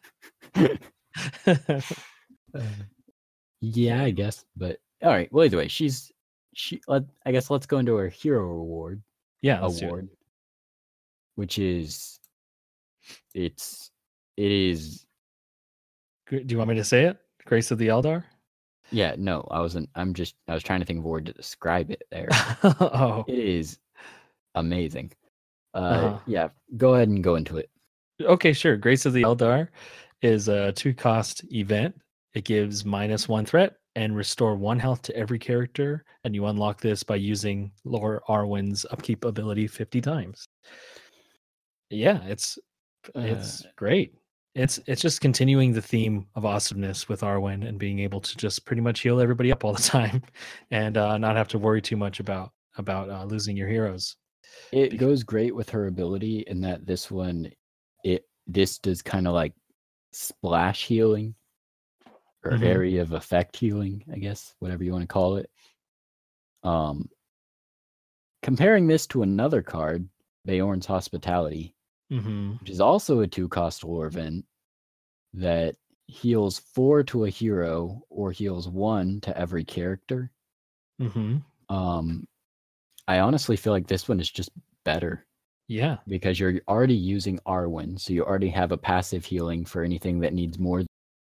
uh, yeah, I guess. But all right. Well, either way, she's she. Let, I guess let's go into her hero award. Yeah, award, which is it's it is. Do you want me to say it? Grace of the Eldar. Yeah. No, I wasn't. I'm just. I was trying to think of a word to describe it. There. Oh, it is amazing. Uh, uh-huh. Yeah. Go ahead and go into it. Okay, sure. Grace of the Eldar is a two-cost event. It gives minus one threat and restore one health to every character, and you unlock this by using Lord Arwen's upkeep ability fifty times. Yeah, it's it's uh, great. It's it's just continuing the theme of awesomeness with Arwen and being able to just pretty much heal everybody up all the time, and uh, not have to worry too much about about uh, losing your heroes. It because- goes great with her ability in that this one, it this does kind of like splash healing. Or mm-hmm. area of effect healing, I guess, whatever you want to call it. Um, comparing this to another card, Beorn's Hospitality, mm-hmm. which is also a two-cost lore event that heals four to a hero or heals one to every character. Mm-hmm. Um, I honestly feel like this one is just better. Yeah. Because you're already using Arwen, so you already have a passive healing for anything that needs more.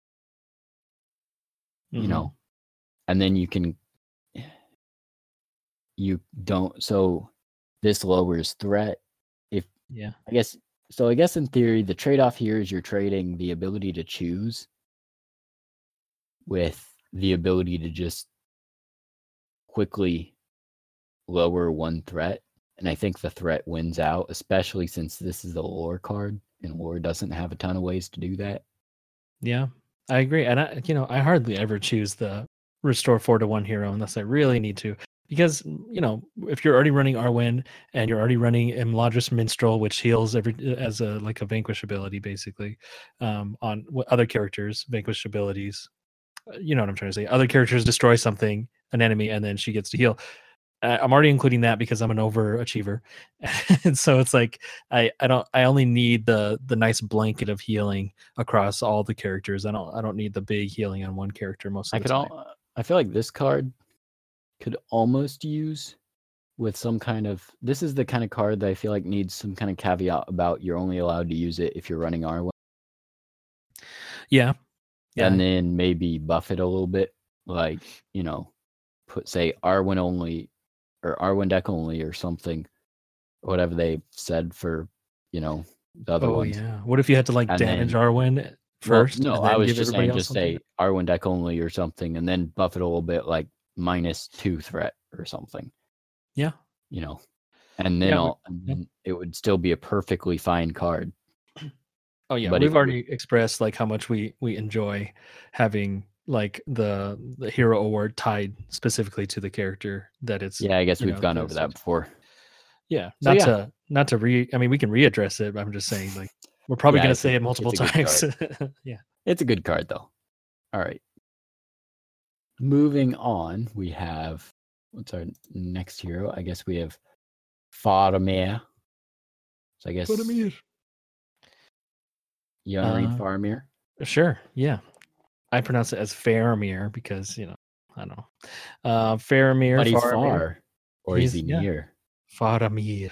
You mm-hmm. know, and then you can, you don't, so this lowers threat. If, yeah, I guess, so I guess in theory, the trade-off here is you're trading the ability to choose with the ability to just quickly lower one threat. And I think the threat wins out, especially since this is a lore card and lore doesn't have a ton of ways to do that. Yeah. I agree. And I, you know, I hardly ever choose the restore four to one hero unless I really need to, because, you know, if you're already running Arwen and you're already running Imladris Minstrel, which heals every as a, like a vanquish ability, basically, um, on other characters, vanquish abilities, you know what I'm trying to say? Other characters destroy something, an enemy, and then she gets to heal. I'm already including that because I'm an overachiever, and so it's like I, I don't I only need the the nice blanket of healing across all the characters. I don't I don't need the big healing on one character most of I the could time. all. I feel like this card could almost use with some kind of. This is the kind of card that I feel like needs some kind of caveat about you're only allowed to use it if you're running Arwen. Yeah, yeah. And then maybe buff it a little bit, like you know, put say Arwen only, or Arwen deck only, or something, whatever they said for you know the other Oh ones. yeah. What if you had to like And damage then- Arwen Well, first? no, and then I was give just everybody saying, else just something? say Arwen deck only or something, and then buff it a little bit, like minus two threat or something. Yeah. You know, and then Yeah, we- I'll, and yeah. then it would still be a perfectly fine card. Oh yeah, But we've it- already expressed like how much we we enjoy having like the the hero award tied specifically to the character that it's. Yeah, I guess you we've know, gone the over that associate- before. Yeah, So, not yeah. to not to re. I mean, we can readdress it. But I'm just saying, like, we're probably Yeah, gonna it's a- say it multiple it's a good times. Yeah. It's a good card though. All right. Moving on, we have what's our next hero? I guess we have Faramir. So I guess you want to read Uh, Faramir? Sure. Yeah. I pronounce it as Faramir because you know I don't know. Uh, Faramir. But he's Faramir. far, or is he He's- yeah. near? Faramir.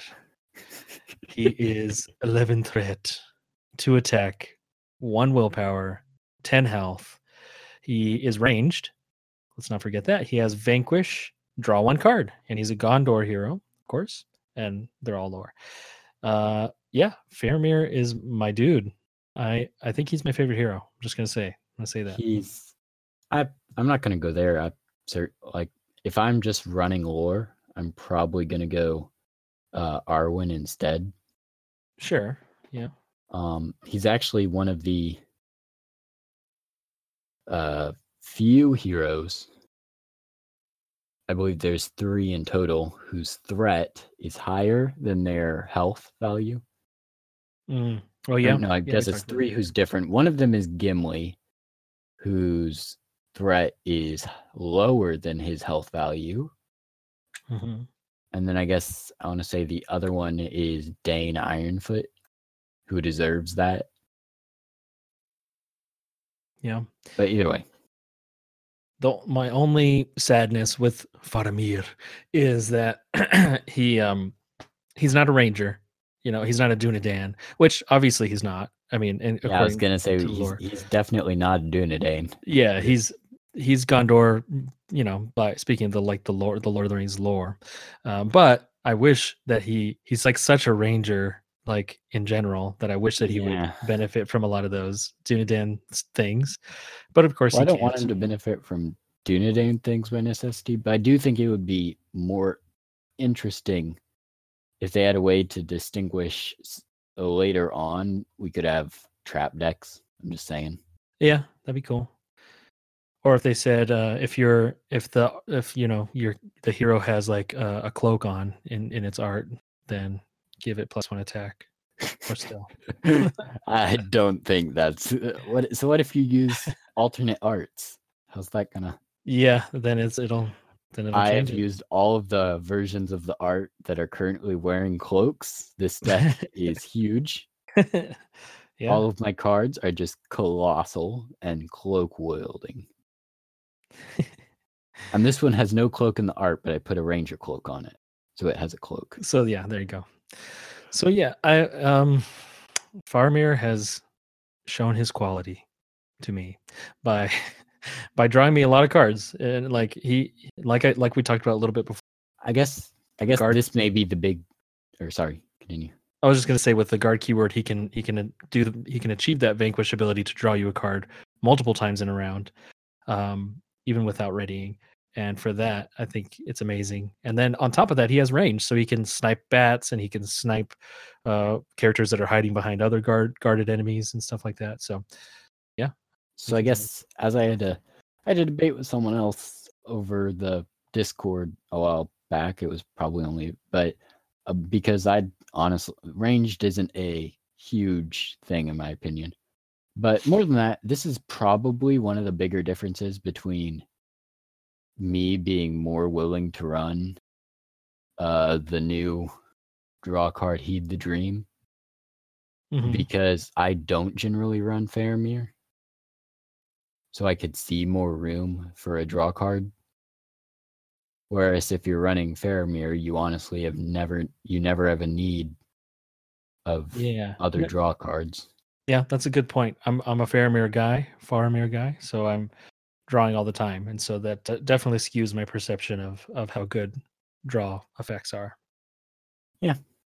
He is eleven threat, two attack, one willpower, ten health. He is ranged. Let's not forget that. He has Vanquish, draw one card, and he's a Gondor hero, of course, and they're all lore. Uh, yeah, Faramir is my dude. I I think he's my favorite hero. I'm just gonna say, I'm gonna say that. He's. I. I'm not gonna go there. I. Cert, like, if I'm just running lore, I'm probably gonna go, uh, Arwen instead. Sure. Yeah. Um, he's actually one of the uh, few heroes, I believe there's three in total, whose threat is higher than their health value. Mm. Oh yeah. No, I Yeah, guess we it's talked about three that. who's different. One of them is Gimli, whose threat is lower than his health value. Mhm. And then I guess I want to say the other one is Dane Ironfoot, who deserves that. Yeah. But either way, The my only sadness with Faramir is that he um he's not a ranger. You know, he's not a Dunedain, which obviously he's not. I mean, and yeah, I was according gonna say to he's, lore. he's definitely not a Dunedain. Yeah, he's he's Gondor, you know, by speaking of the like the lore, the Lord of the Rings lore. Um, but I wish that he he's like such a ranger, like in general, that I wish that he Yeah. would benefit from a lot of those Dunedain s- things. But of course, Well, I he don't can't. want him to benefit from Dunedain things by necessity, but I do think it would be more interesting if they had a way to distinguish s- uh, later on. We could have trap decks. I'm just saying. Yeah, that'd be cool. Or if they said uh, if you're if the if you know your the hero has like a, a cloak on in in its art, then give it plus one attack. Or still, I don't think that's uh, what. So what if you use alternate arts? How's that gonna? yeah, then it's it'll then it'll I have change it. used all of the versions of the art that are currently wearing cloaks. This deck is huge. Yeah, All of my cards are just colossal and cloak wielding. And this one has no cloak in the art, but I put a ranger cloak on it, so it has a cloak. so yeah, there you go. So yeah, I um, Faramir has shown his quality to me by by drawing me a lot of cards, and like he like I like we talked about a little bit before. I guess. I guess Guard- this may be the big. Or sorry, continue. I was just gonna say with the guard keyword, he can he can do the, he can achieve that vanquish ability to draw you a card multiple times in a round, um, even without readying. And for that, I think it's amazing. And then on top of that, he has range, so he can snipe bats and he can snipe uh, characters that are hiding behind other guard guarded enemies and stuff like that. So So I guess as I had to, I had a debate with someone else over the Discord a while back. It was probably only, but uh, because I honestly ranged isn't a huge thing in my opinion. But more than that, this is probably one of the bigger differences between me being more willing to run uh, the new draw card Heed the Dream Mhm. because I don't generally run Faramir. So I could see more room for a draw card. Whereas if you're running Faramir, you honestly have never you never have a need of Yeah. other Yeah. draw cards. Yeah, that's a good point. I'm I'm a Faramir guy, Faramir guy, so I'm drawing all the time, and so that d- definitely skews my perception of of how good draw effects are. Yeah.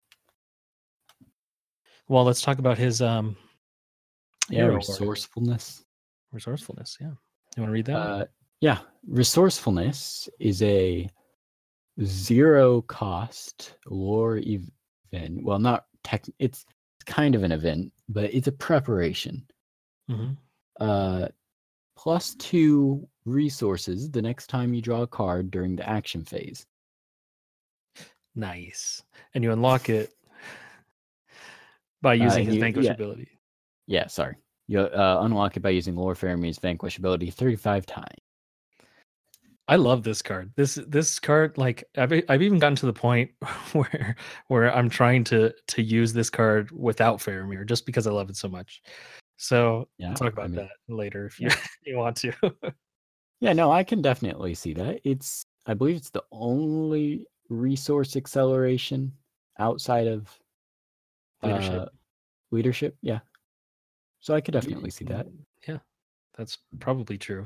Well, let's talk about his um Yeah, hero award. resourcefulness. Resourcefulness. Yeah, you want to read that? Uh, yeah, resourcefulness is a zero cost lore event. Well, not tech. It's kind of an event, but it's a preparation. Mm-hmm. Uh, plus two resources the next time you draw a card during the action phase. Nice, and you unlock it by Uh, using and his you- vanquish yeah. ability. Yeah, sorry. You uh, unlock it by using Lore Faramir's vanquish ability thirty-five times. I love this card. This this card, like I've e- I've even gotten to the point where where I'm trying to to use this card without Faramir just because I love it so much. So Yeah, we'll talk I about mean- that later if you yeah. you want to. Yeah, no, I can definitely see that. It's I believe it's the only resource acceleration outside of Leadership. uh, leadership. Yeah, so I could definitely see that. Yeah, that's probably true.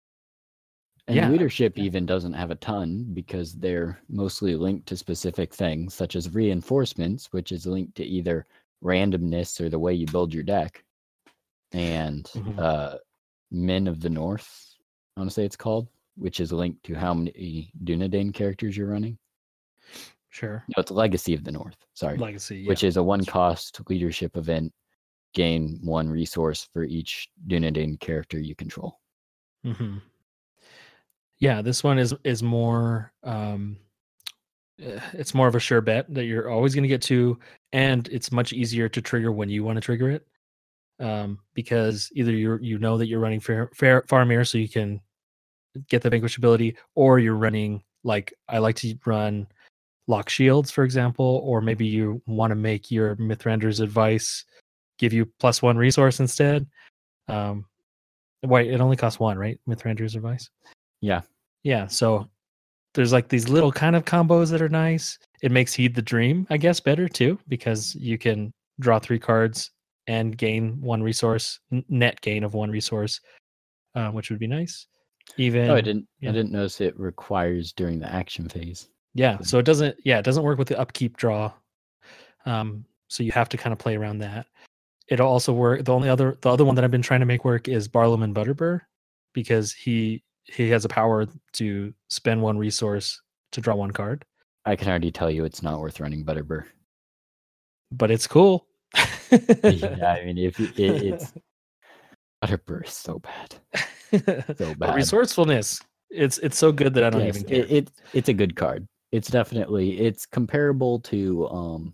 And Yeah, leadership yeah. even doesn't have a ton because they're mostly linked to specific things, such as reinforcements, which is linked to either randomness or the way you build your deck, and Mhm. uh, Men of the North, I want to say it's called, which is linked to how many Dunedain characters you're running. Sure. No, it's Legacy of the North, sorry, Legacy, yeah. which is a one-cost leadership event. Gain one resource for each Dunedain character you control. Mm-hmm. Yeah, this one is is more um eh, it's more of a sure bet that you're always going to get two, and it's much easier to trigger when you want to trigger it, um, because either you you know that you're running fair, fair Faramir, so you can get the vanquish ability, or you're running like I like to run lock shields, for example, or maybe you want to make your Mithrander's advice give you plus one resource instead. Um, wait, it only costs one, right? Mithrander's advice. Yeah. Yeah, so there's like these little kind of combos that are nice. It makes Heed the Dream, I guess, better too, because you can draw three cards and gain one resource, n- net gain of one resource, uh, which would be nice. Even Oh, I didn't. yeah. I didn't notice it requires during the action phase. yeah, so it doesn't. Yeah, it doesn't work with the upkeep draw. Um, so you have to kind of play around that. It'll also work. The only other, the other one that I've been trying to make work is Barlaam Butterbur, because he he has a power to spend one resource to draw one card. I can already tell you it's not worth running Butterbur. But it's cool. Yeah, I mean, if it, it's Butterbur is so bad, so But bad. resourcefulness, it's it's so good that I don't Yes, even care. it, it it's a good card. It's definitely it's comparable to um.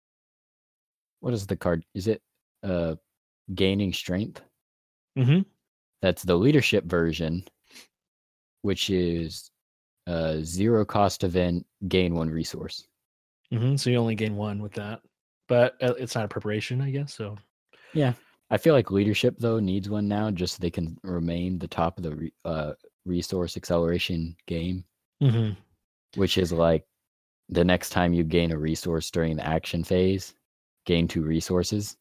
What is the card? Is it uh, gaining strength? hmm That's the leadership version, which is a zero cost event, gain one resource. hmm So you only gain one with that, but uh, it's not a preparation, I guess. So Yeah, I feel like leadership though needs one now, just so they can remain the top of the re- uh, resource acceleration game, hmm which is like the next time you gain a resource during the action phase, gain two resources,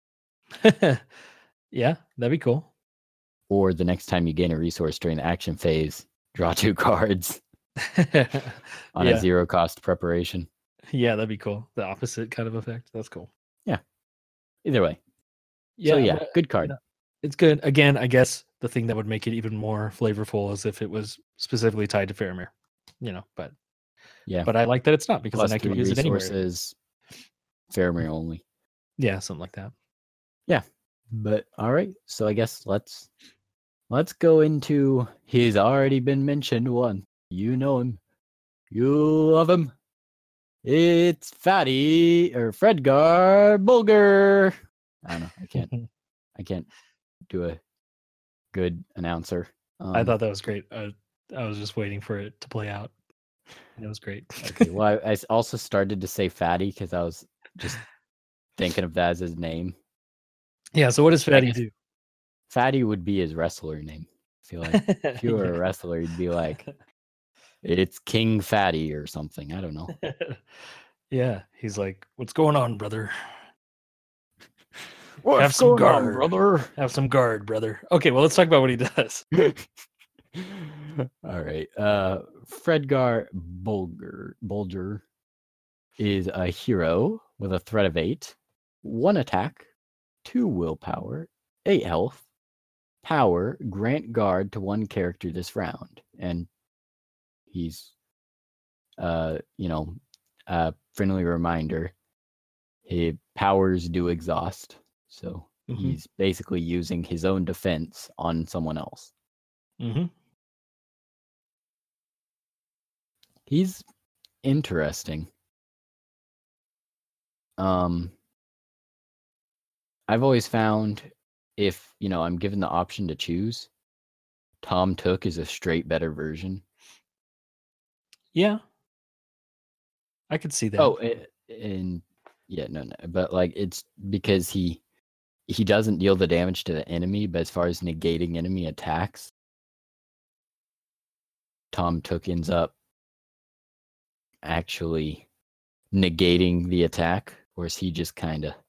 yeah, that'd be cool. or the next time you gain a resource during the action phase, draw two cards on yeah, a zero cost preparation. yeah, that'd be cool. The opposite kind of effect. That's cool. Either way. Yeah, So yeah, but, good you card. know, it's good. Again, I guess the thing that would make it even more flavorful is if it was specifically tied to Faramir. You know, but Yeah. but I like that it's not, because Plus then I can three use it anywhere. resources, Faramir only. Yeah, something like that. But all right, so I guess let's let's go into he's already been mentioned one. You know him. You love him. It's Fatty or Fredgar Bulger. I don't know. I can't I can't do a good announcer. Um, I thought that was great. I, I was just waiting for it to play out. It was great. Okay, well, I, I s- also started to say Fatty because I was just thinking of that as his name. Yeah. So what does I Fatty guess do? Fatty would be his wrestler name. I feel like if you were a Yeah. wrestler, you'd be like, it's King Fatty or something. I don't know. Yeah. He's like, "What's going on, brother? What's Have some going on, guard. brother? Have some guard, brother." Okay. Well, let's talk about what he does. All right. Uh, Fredgar Bulger Bulger is a hero with a threat of eight, one attack, two willpower, eight health, power, grant guard to one character this round, and he's, uh, you know, a friendly reminder. His powers do exhaust, so Mhm. he's basically using his own defense on someone else. Mm-hmm. He's interesting. Um, I've always found if, you know, I'm given the option to choose, Tom Took is a straight better version. Yeah. I could see that. Oh, a- and yeah, no, no, but like it's because he he doesn't deal the damage to the enemy, but as far as negating enemy attacks, Tom Took ends up actually negating the attack, whereas he just kind of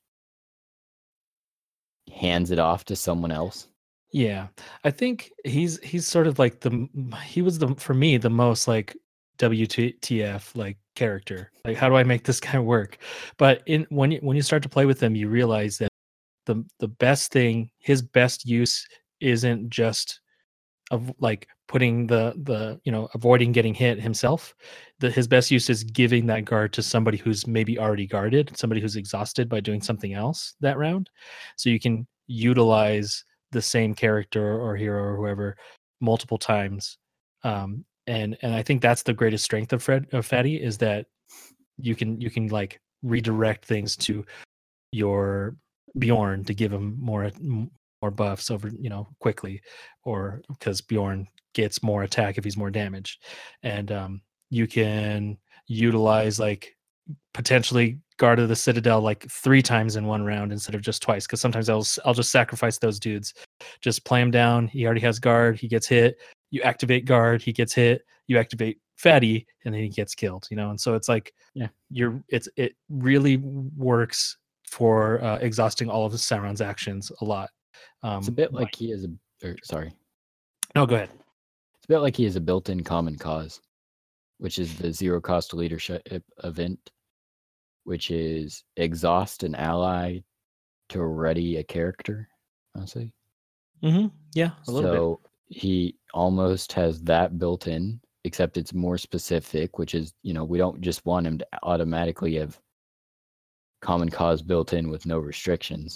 hands it off to someone else. Yeah. I think he's he's sort of like the m- he was the for me the most like W T F like character. Like, how do I make this guy work? But in when you when you start to play with him, you realize that the the best thing, his best use isn't just of like putting the the you know avoiding getting hit himself. The his best use is giving that guard to somebody who's maybe already guarded, somebody who's exhausted by doing something else that round, so you can utilize the same character or hero or whoever multiple times. Um and and I think that's the greatest strength of Fred of Fatty, is that you can you can like redirect things to your Bjorn to give him more m- more buffs over, you know, quickly, or because Bjorn gets more attack if he's more damaged. And um you can utilize like potentially Guard of the Citadel like three times in one round instead of just twice, because sometimes I'll s- I'll just sacrifice those dudes, just play him down. He already has guard, he gets hit. You activate guard, he gets hit. You activate Fatty, and then he gets killed. You know, and so it's like Yeah. you're it's it really works for uh, exhausting all of Sauron's actions a lot. Um, It's a bit like he is a, or sorry, no, go ahead. it's a bit like he is a built-in common cause, which is the zero cost leadership event, which is exhaust an ally to ready a character, honestly. Mm-hmm. Yeah, a little bit. So he almost has that built in, except it's more specific, which is, you know, we don't just want him to automatically have common cause built in with no restrictions.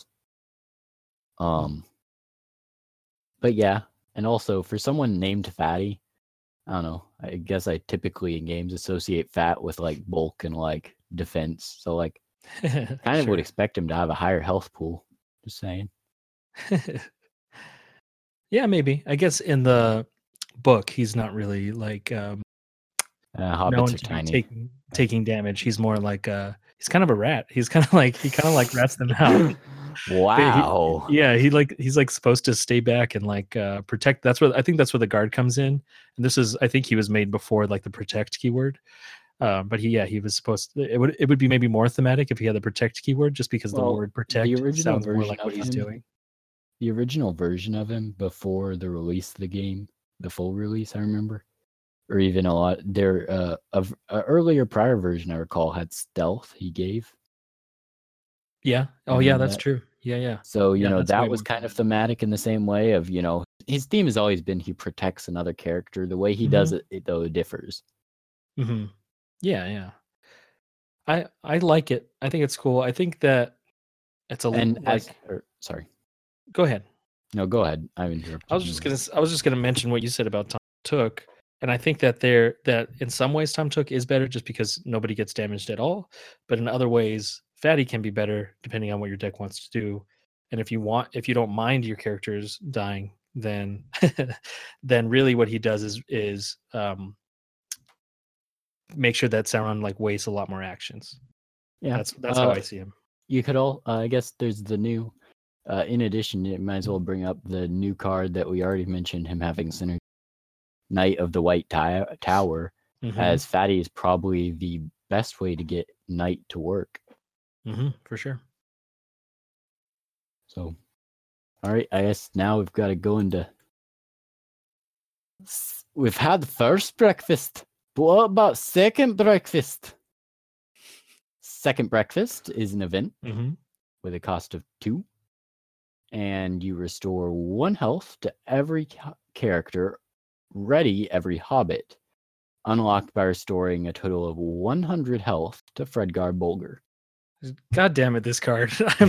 Um, but yeah, and also for someone named Fatty, I don't know. I guess I typically in games associate fat with like bulk and like defense. So like kind of would Sure. expect him to have a higher health pool. Just saying. Yeah, maybe. I guess in the book, he's not really like um, Uh, hobbits known are to be tiny. taking taking damage. He's more like uh he's kind of a rat. He's kind of like he kind of like rats them out. But he, Wow. yeah, he like he's like supposed to stay back and like uh protect. That's where I think that's where the guard comes in. And this is I think he was made before like the protect keyword. Um, but he yeah he was supposed to, it would it would be maybe more thematic if he had the protect keyword, just because the Well, word the protect original sounds more version like what of he's him, doing. the original version of him before the release of the game, the full release, I remember, or even a lot. There, uh, of a earlier prior version I recall had stealth. He gave. Yeah. You Oh yeah, remember that's that? true. Yeah, yeah. So, you Yeah, know, that's way that was more kind of common. thematic in the same way of, you know, his theme has always been he protects another character. The way he does Mhm. it, it though, differs. Mhm. Yeah, yeah. I I like it. I think it's cool. I think that it's a l- And as, like or, sorry, go ahead. no, go ahead. I I interrupted was you. just gonna s- I was just gonna mention what you said about Tom Took, and I think that there that in some ways Tom Took is better just because nobody gets damaged at all, but in other ways Fatty can be better depending on what your deck wants to do. And if you want, if you don't mind your characters dying, then then really what he does is is um make sure that Sauron like wastes a lot more actions. Yeah, That's that's uh, how I see him. You could all, uh, I guess there's the new, uh, in addition, you might as well bring up the new card that we already mentioned, him having synergy. Knight of the White Ti- Tower, Mhm. as Fatty is probably the best way to get Knight to work. Mhm, for sure. So, all right, I guess now we've got to go into. S- We've had the first breakfast, but what about second breakfast? Second breakfast is an event Mhm. with a cost of two, and you restore one health to every ca- character, ready every hobbit, unlocked by restoring a total of one hundred health to Fredgar Bolger. God damn it, this card. I'm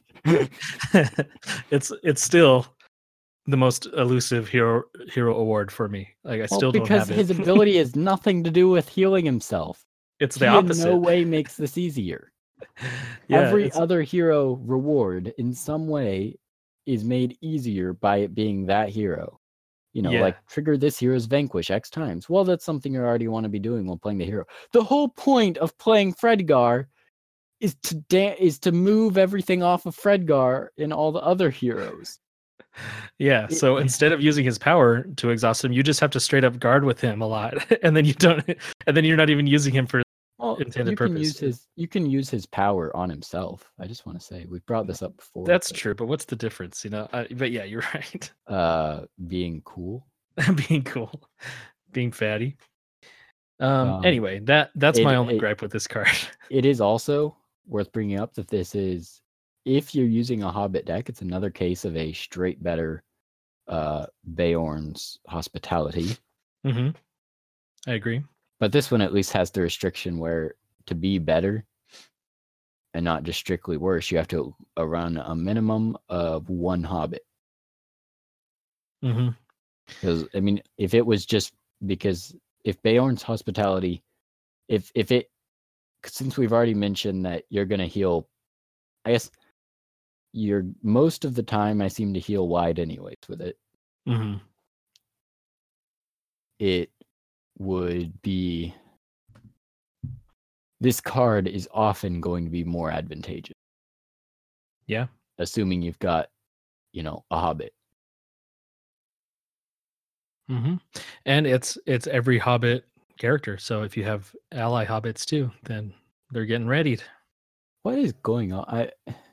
it's it's still the most elusive hero hero award for me. Like I Well, still don't because have his it. ability has nothing to do with healing himself. It's He the in opposite. no way makes this easier. Yeah, Every it's- other hero reward in some way is made easier by it being that hero. You know, Yeah. like trigger this hero's vanquish X times. Well, that's something you already want to be doing while playing the hero. The whole point of playing Fredgar is to da- is to move everything off of Fredgar and all the other heroes. Yeah, It- so instead of using his power to exhaust him, you just have to straight up guard with him a lot, and then you don't, and then you're not even using him for Well, intended you can purpose. use his you can use his power on himself. I just want to say we've brought this up before. That's but, true, but what's the difference? You know, I, but yeah, you're right. Uh, being cool. Being cool, being fatty. Um, Um, anyway, that that's it- my only it- gripe with this card. It is also worth bringing up that this is, if you're using a Hobbit deck, it's another case of a straight better uh, Beorn's Hospitality. Mm-hmm. I agree. But this one at least has the restriction where to be better and not just strictly worse, you have to uh, run a minimum of one Hobbit. Mm-hmm. Because, I mean, if it was just because if Beorn's Hospitality, if if it, since we've already mentioned that you're going to heal, I guess you're most of the time I seem to heal wide anyways with it. Mm-hmm. It would be, this card is often going to be more advantageous. Yeah. Assuming you've got, you know, a Hobbit. Mm-hmm. And it's it's every Hobbit character. So if you have ally Hobbits too, then they're getting readied. What is going on? I,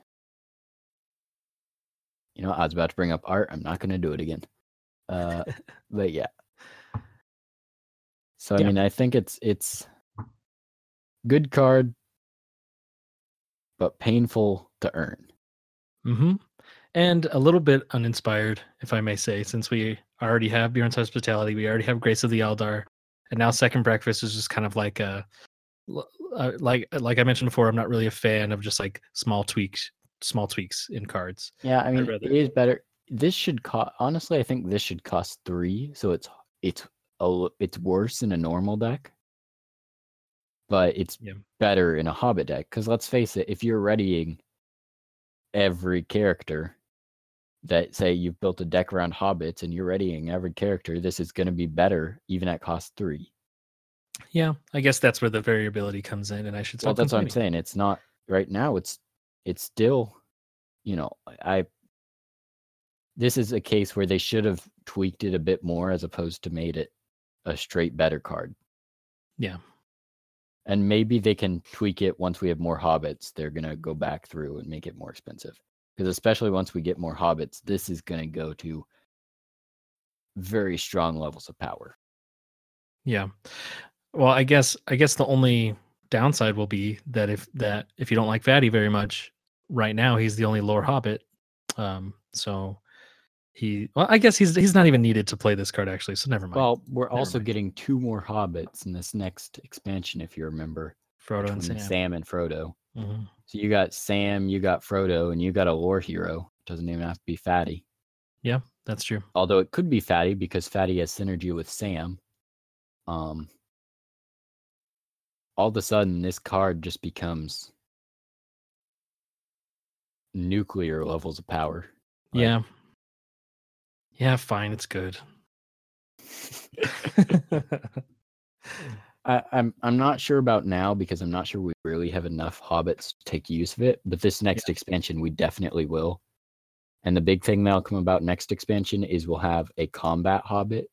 you know, I was about to bring up art. I'm not going to do it again. Uh, but yeah. So I Yeah. mean, I think it's it's good card, but painful to earn. Mm-hmm. And a little bit uninspired, if I may say, since we already have Bjorn's Hospitality, we already have Grace of the Eldar, and now Second Breakfast is just kind of like a, uh, like like I mentioned before, I'm not really a fan of just like small tweaks, small tweaks in cards. Yeah, I mean, rather- it is better. This should cost. Honestly, I think this should cost three, so it's it's a, it's worse in a normal deck, but it's Yeah. better in a Hobbit deck. Because let's face it, if you're readying every character, that say you've built a deck around hobbits and you're readying every character, this is going to be better even at cost three. Yeah, I guess that's where the variability comes in, and I should Well, start. that's what I'm complaining. saying. It's not right now. It's it's still, you know, I. This is a case where they should have tweaked it a bit more as opposed to made it a straight better card. Yeah. And maybe they can tweak it once we have more hobbits. They're gonna go back through and make it more expensive. Because especially once we get more hobbits, this is going to go to very strong levels of power. Yeah. Well, I guess I guess the only downside will be that if that if you don't like Fatty very much, right now he's the only lore hobbit. Um, so he well, I guess he's he's not even needed to play this card actually, so never mind. Well, we're Never also mind. getting two more hobbits in this next expansion, if you remember. Frodo and between Sam. Sam and Frodo. Mm-hmm. So you got Sam, you got Frodo, and you got a lore hero. Doesn't even have to be Fatty. Yeah, that's true. Although it could be Fatty because Fatty has synergy with Sam. Um, all of a sudden, this card just becomes nuclear levels of power. Like, Yeah. Yeah, fine, it's good. I, I'm I'm not sure about now because I'm not sure we really have enough hobbits to take use of it. But this next Yeah. expansion, we definitely will. And the big thing that'll come about next expansion is we'll have a combat hobbit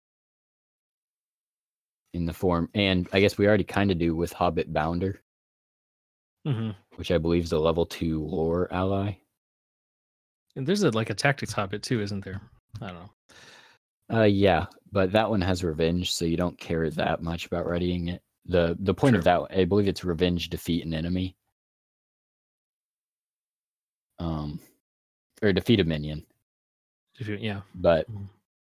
in the form, and I guess we already kind of do with Hobbit Bounder, Mm-hmm. which I believe is a level two lore ally. And there's a like a tactics hobbit too, isn't there? I don't know. Uh, yeah, but that one has revenge, so you don't care that much about readying it. the The point of that, I believe, it's revenge, defeat an enemy, um, or defeat a minion. If you, yeah, But Mhm.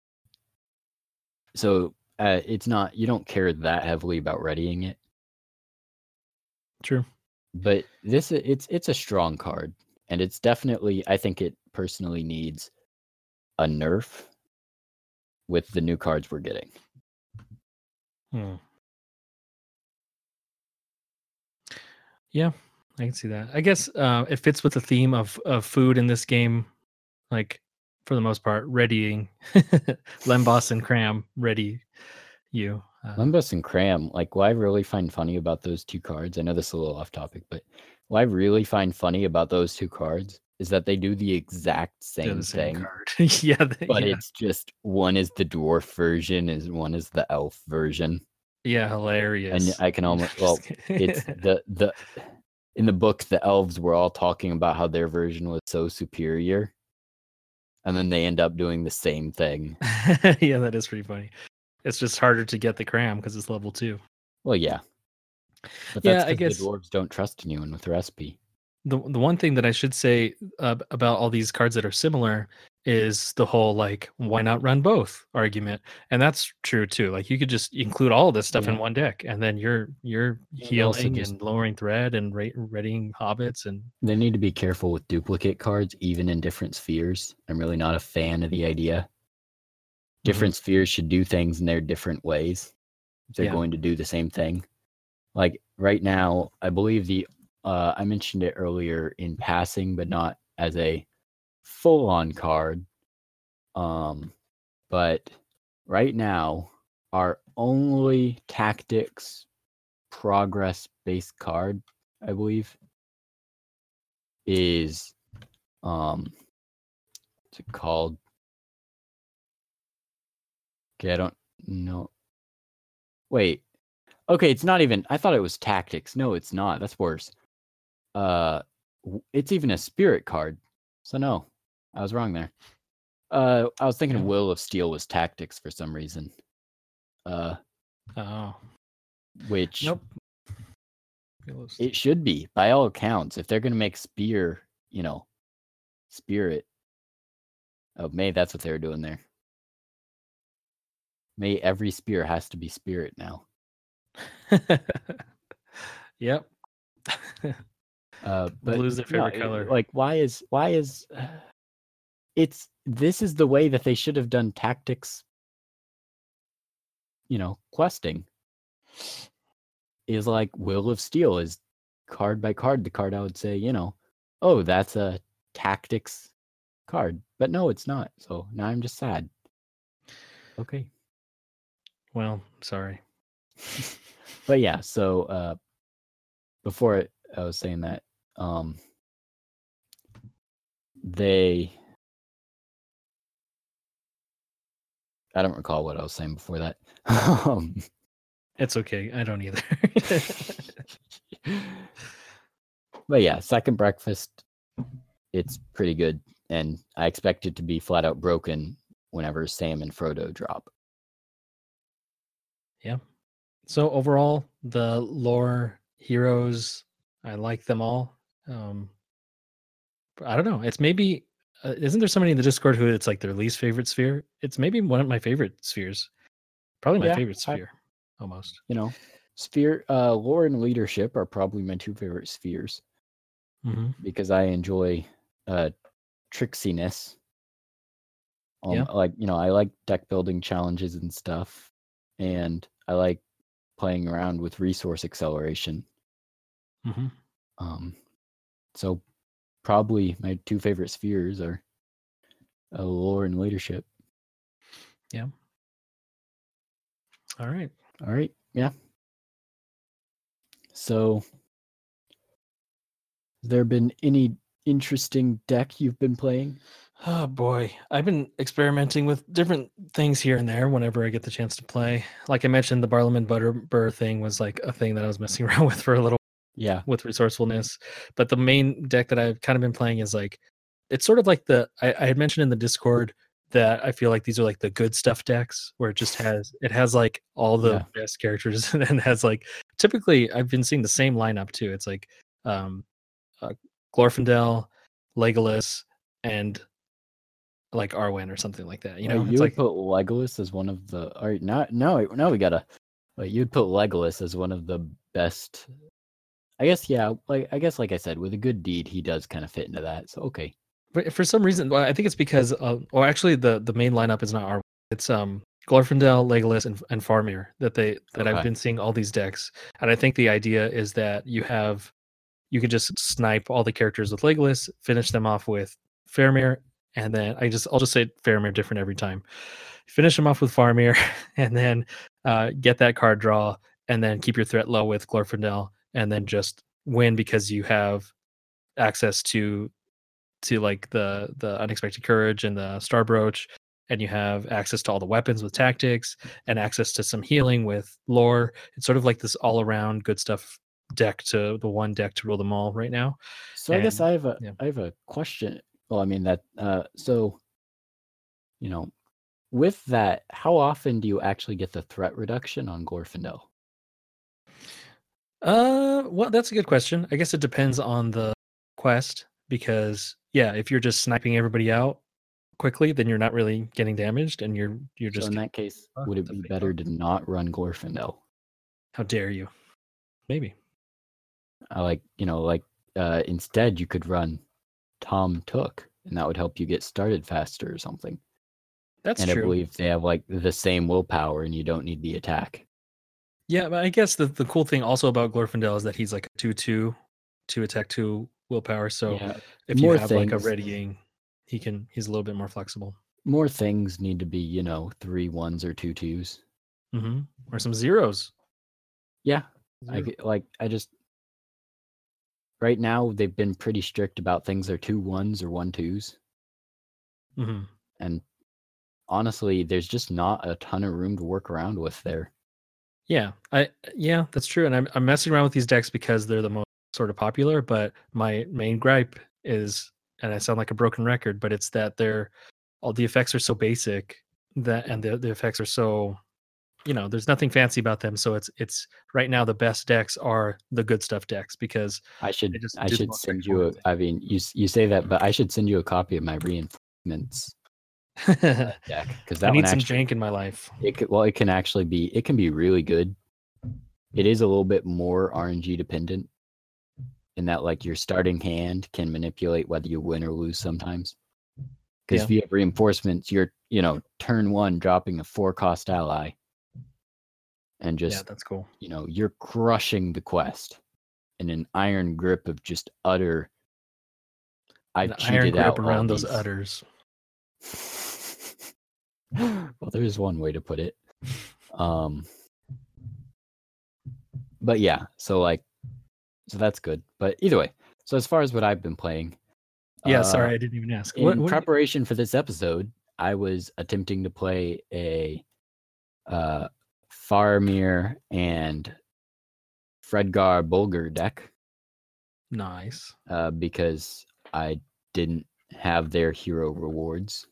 so uh, it's not, you don't care that heavily about readying it. True. But this it's it's a strong card, and it's definitely, I think it personally needs a nerf with the new cards we're getting. Hmm. Yeah, I can see that. I guess uh, it fits with the theme of of food in this game, like for the most part, readying Lembas and Cram ready you. Uh, Lembas and Cram, like what I really find funny about those two cards, I know this is a little off topic, but what I really find funny about those two cards is that they do the exact they're same the same thing, card. yeah, they- but yeah, it's just one is the dwarf version, is one is the elf version, yeah, and hilarious. I can I'm almost, just well, kidding. it's the the in the book the elves were all talking about how their version was so superior, and then they end up doing the same thing. yeah, that is pretty funny. It's just harder to get the Cram because it's level two. Well, yeah, but Yeah, that's I because the guess dwarves don't trust anyone with recipe. the the one thing that I should say uh, about all these cards that are similar is the whole like why not run both argument, and that's true too. Like you could just include all of this stuff Yeah. in one deck, and then you're you're And also healing just- and lowering threat and ra- readying hobbits and They need to be careful with duplicate cards, even in different spheres. I'm really not a fan of the idea. Different spheres should do things in their different ways if they're Yeah. going to do the same thing. Like right now, I believe the uh, I mentioned it earlier in passing, but not as a full-on card. Um, but right now, our only tactics progress-based card, I believe, is um what's it called? Okay, I don't know. Wait. Okay, it's not even, I thought it was tactics. No, it's not. That's worse. Uh w- it's even a spirit card. So no. I was wrong there. Uh I was thinking Yeah. Will of Steel was tactics for some reason. Uh Oh which nope. it should be by all accounts. If they're going to make spear, you know, spirit. Oh, May, that's what they were doing there. May every spear has to be spirit now. yep. Uh, but Blue's their favorite no, color. Like, why is why is uh, it's this is the way that they should have done tactics. You know, questing is like Will of Steel is card by card. The card I would say, you know, oh, that's a tactics card, but no, it's not. So now I'm just sad. Okay, Well, sorry. but yeah. So uh, before it, I was saying that um, they. I don't recall what I was saying before that. um, It's okay. I don't either. But yeah, second breakfast, it's pretty good, and I expect it to be flat out broken whenever Sam and Frodo drop. Yeah. So overall, the lore heroes, I like them all. Um, but I don't know. It's maybe uh, isn't there somebody in the Discord who it's like their least favorite sphere? It's maybe one of my favorite spheres. Probably my Yeah, favorite I- sphere, almost. You know, sphere, uh, lore and leadership are probably my two favorite spheres hmm because I enjoy uh, tricksiness. Um, Yeah. Like, you know, I like deck building challenges and stuff, and I like playing around with resource acceleration. hmm Um, so probably my two favorite spheres are uh, lore and leadership. Yeah. All right. All right. Yeah. So, has there been any interesting deck you've been playing? Oh boy, I've been experimenting with different things here and there whenever I get the chance to play. Like I mentioned, the Barlaman Butterbur thing was like a thing that I was messing around with for a little Yeah. with resourcefulness. But the main deck that I've kind of been playing is like it's sort of like the I, I had mentioned in the Discord that I feel like these are like the good stuff decks where it just has it has like all the Yeah. best characters and has like typically I've been seeing the same lineup too. It's like um uh, Glorfindel, Legolas, and like Arwen or something like that. You Well, know, you it's would like put Legolas as one of the. Or now, now, now we gotta. Like, you'd put Legolas as one of the best. I guess, yeah. Like I guess, like I said, with a good deed, he does kind of fit into that. So okay. but for some reason, well, I think it's because, uh, or actually, the the main lineup is not Arwen. It's um Glorfindel, Legolas, and and Faramir that they that I've Okay. been seeing all these decks, and I think the idea is that you have you can just snipe all the characters with Legolas, finish them off with Faramir, and then I just I'll just say Faramir different every time. Finish them off with Faramir, and then uh, get that card draw, and then keep your threat low with Glorfindel, and then just win because you have access to to like the the unexpected courage and the star brooch, and you have access to all the weapons with tactics and access to some healing with lore. It's sort of like this all around good stuff deck to the one deck to rule them all right now. So I guess And I have a yeah. I have a question. Well, I mean that. Uh, so you know, with that, how often do you actually get the threat reduction on Glorfindel? Uh, well, that's a good question. I guess it depends on the quest because yeah, if you're just sniping everybody out quickly, then you're not really getting damaged, and you're you're So just in getting that case, uh, would it the be face better off. to not run Glorfindel? How dare you? Maybe I like, you know, like uh, instead you could run Tom Took, and that would help you get started faster or something. that's And I true. believe they have like the same willpower, and you don't need the attack. Yeah, but I guess the the cool thing also about Glorfindel is that he's like a two two, two attack, two willpower. So Yeah, if you more have like a things, readying, he can he's a little bit more flexible. more things need to be, you know, three ones or two twos. Mm-hmm. Or some zeros. Yeah, I Zero. get- like I just right now they've been pretty strict about things are two ones or one twos, Mm-hmm. and honestly, there's just not a ton of room to work around with there. Yeah, I yeah, that's true. And I'm I'm messing around with these decks because they're the most sort of popular. But my main gripe is, and I sound like a broken record, but it's that they're all the effects are so basic that, and the the effects are so, you know, there's nothing fancy about them. So it's it's right now the best decks are the good stuff decks because I they should just I do the should most send you straightforward a. I mean, you s- you say that, but I should send you a copy of my reinforcements thing. deck because I that one need some actually jank in my life. it could, well it can actually be it can be really good. It is a little bit more R N G dependent in that like your starting hand can manipulate whether you win or lose sometimes. Because Yeah, if you have reinforcements, you're you know turn one dropping a four cost ally and yeah, just that's cool. you know you're crushing the quest in an iron grip of just utter. An I've iron cheated grip out all around those these. udders. Well, there's one way to put it. Um, but yeah, so like, so that's good. But either way, so as far as what I've been playing, Yeah, uh, sorry, I didn't even ask. What? in What? preparation for this episode, I was attempting to play a uh, Faramir and Fredgar Bulgur deck Nice. uh, because I didn't have their hero rewards.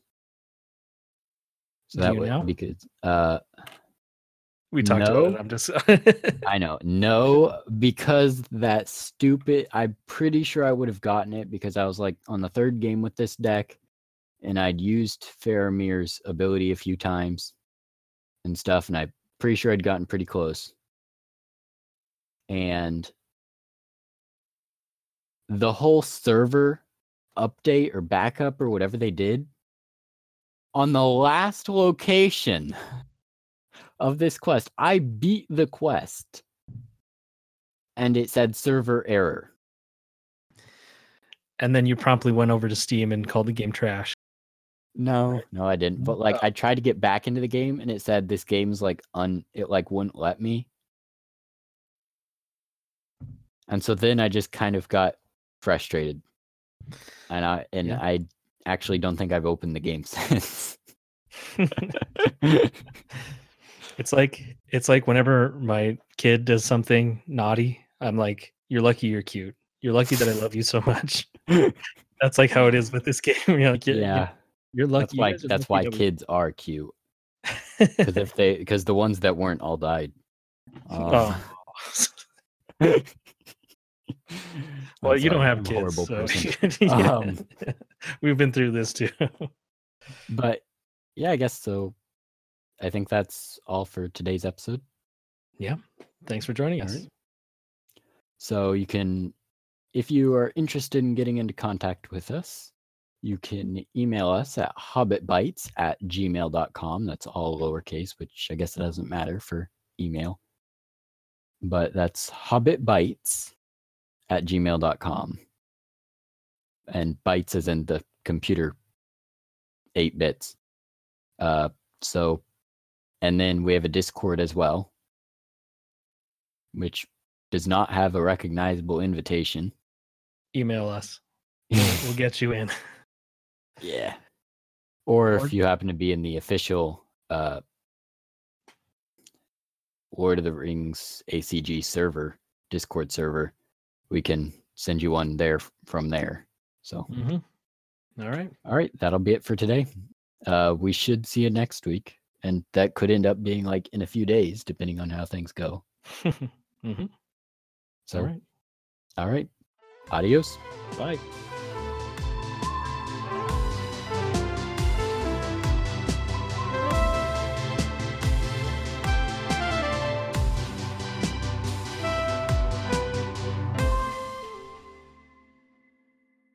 So Do that you would now? because uh, We talked about it. no, I'm just. I know. No, because that stupid. I'm pretty sure I would have gotten it because I was like on the third game with this deck, and I'd used Faramir's ability a few times and stuff, and I'm pretty sure I'd gotten pretty close. And the whole server update or backup or whatever they did on the last location of this quest, I beat the quest, and it said server error. And then you promptly went over to Steam and called the game trash. No, Right. no, I didn't. But like, Oh. I tried to get back into the game, and it said this game's like un. It like wouldn't let me. And so then I just kind of got frustrated. And I and Yeah. I actually don't think I've opened the game since. It's like it's like whenever my kid does something naughty, I'm like, "You're lucky you're cute. You're lucky that I love you so much." That's like how it is with this game. You're like, Yeah. yeah, you're lucky. That's you why guys are that's lucky why that we-" kids are cute. Because if they because the ones that weren't all died. Um, Oh. Well, I'm you don't sorry, have I'm a kids, horrible so person. yeah. Um, We've been through this too. But yeah, I guess so. I think that's all for today's episode. Yeah. Thanks for joining All us. right. So you can, if you are interested in getting into contact with us, you can email us at hobbitbites at gmail dot com. That's all lowercase, which I guess it doesn't matter for email. But that's hobbitbites at gmail dot com. And bytes is in the computer eight bits. Uh, so, and then we have a Discord as well, which does not have a recognizable invitation. Email us. We'll, we'll get you in. Yeah. Or, Or- if you happen to be in the official uh, Lord of the Rings A C G server, Discord server, we can send you one there f- from there. So, Mhm. All right. all right, that'll be it for today. Uh, we should see you next week. And that could end up being like in a few days, depending on how things go. Mhm. So, All right. all right. Adios. Bye.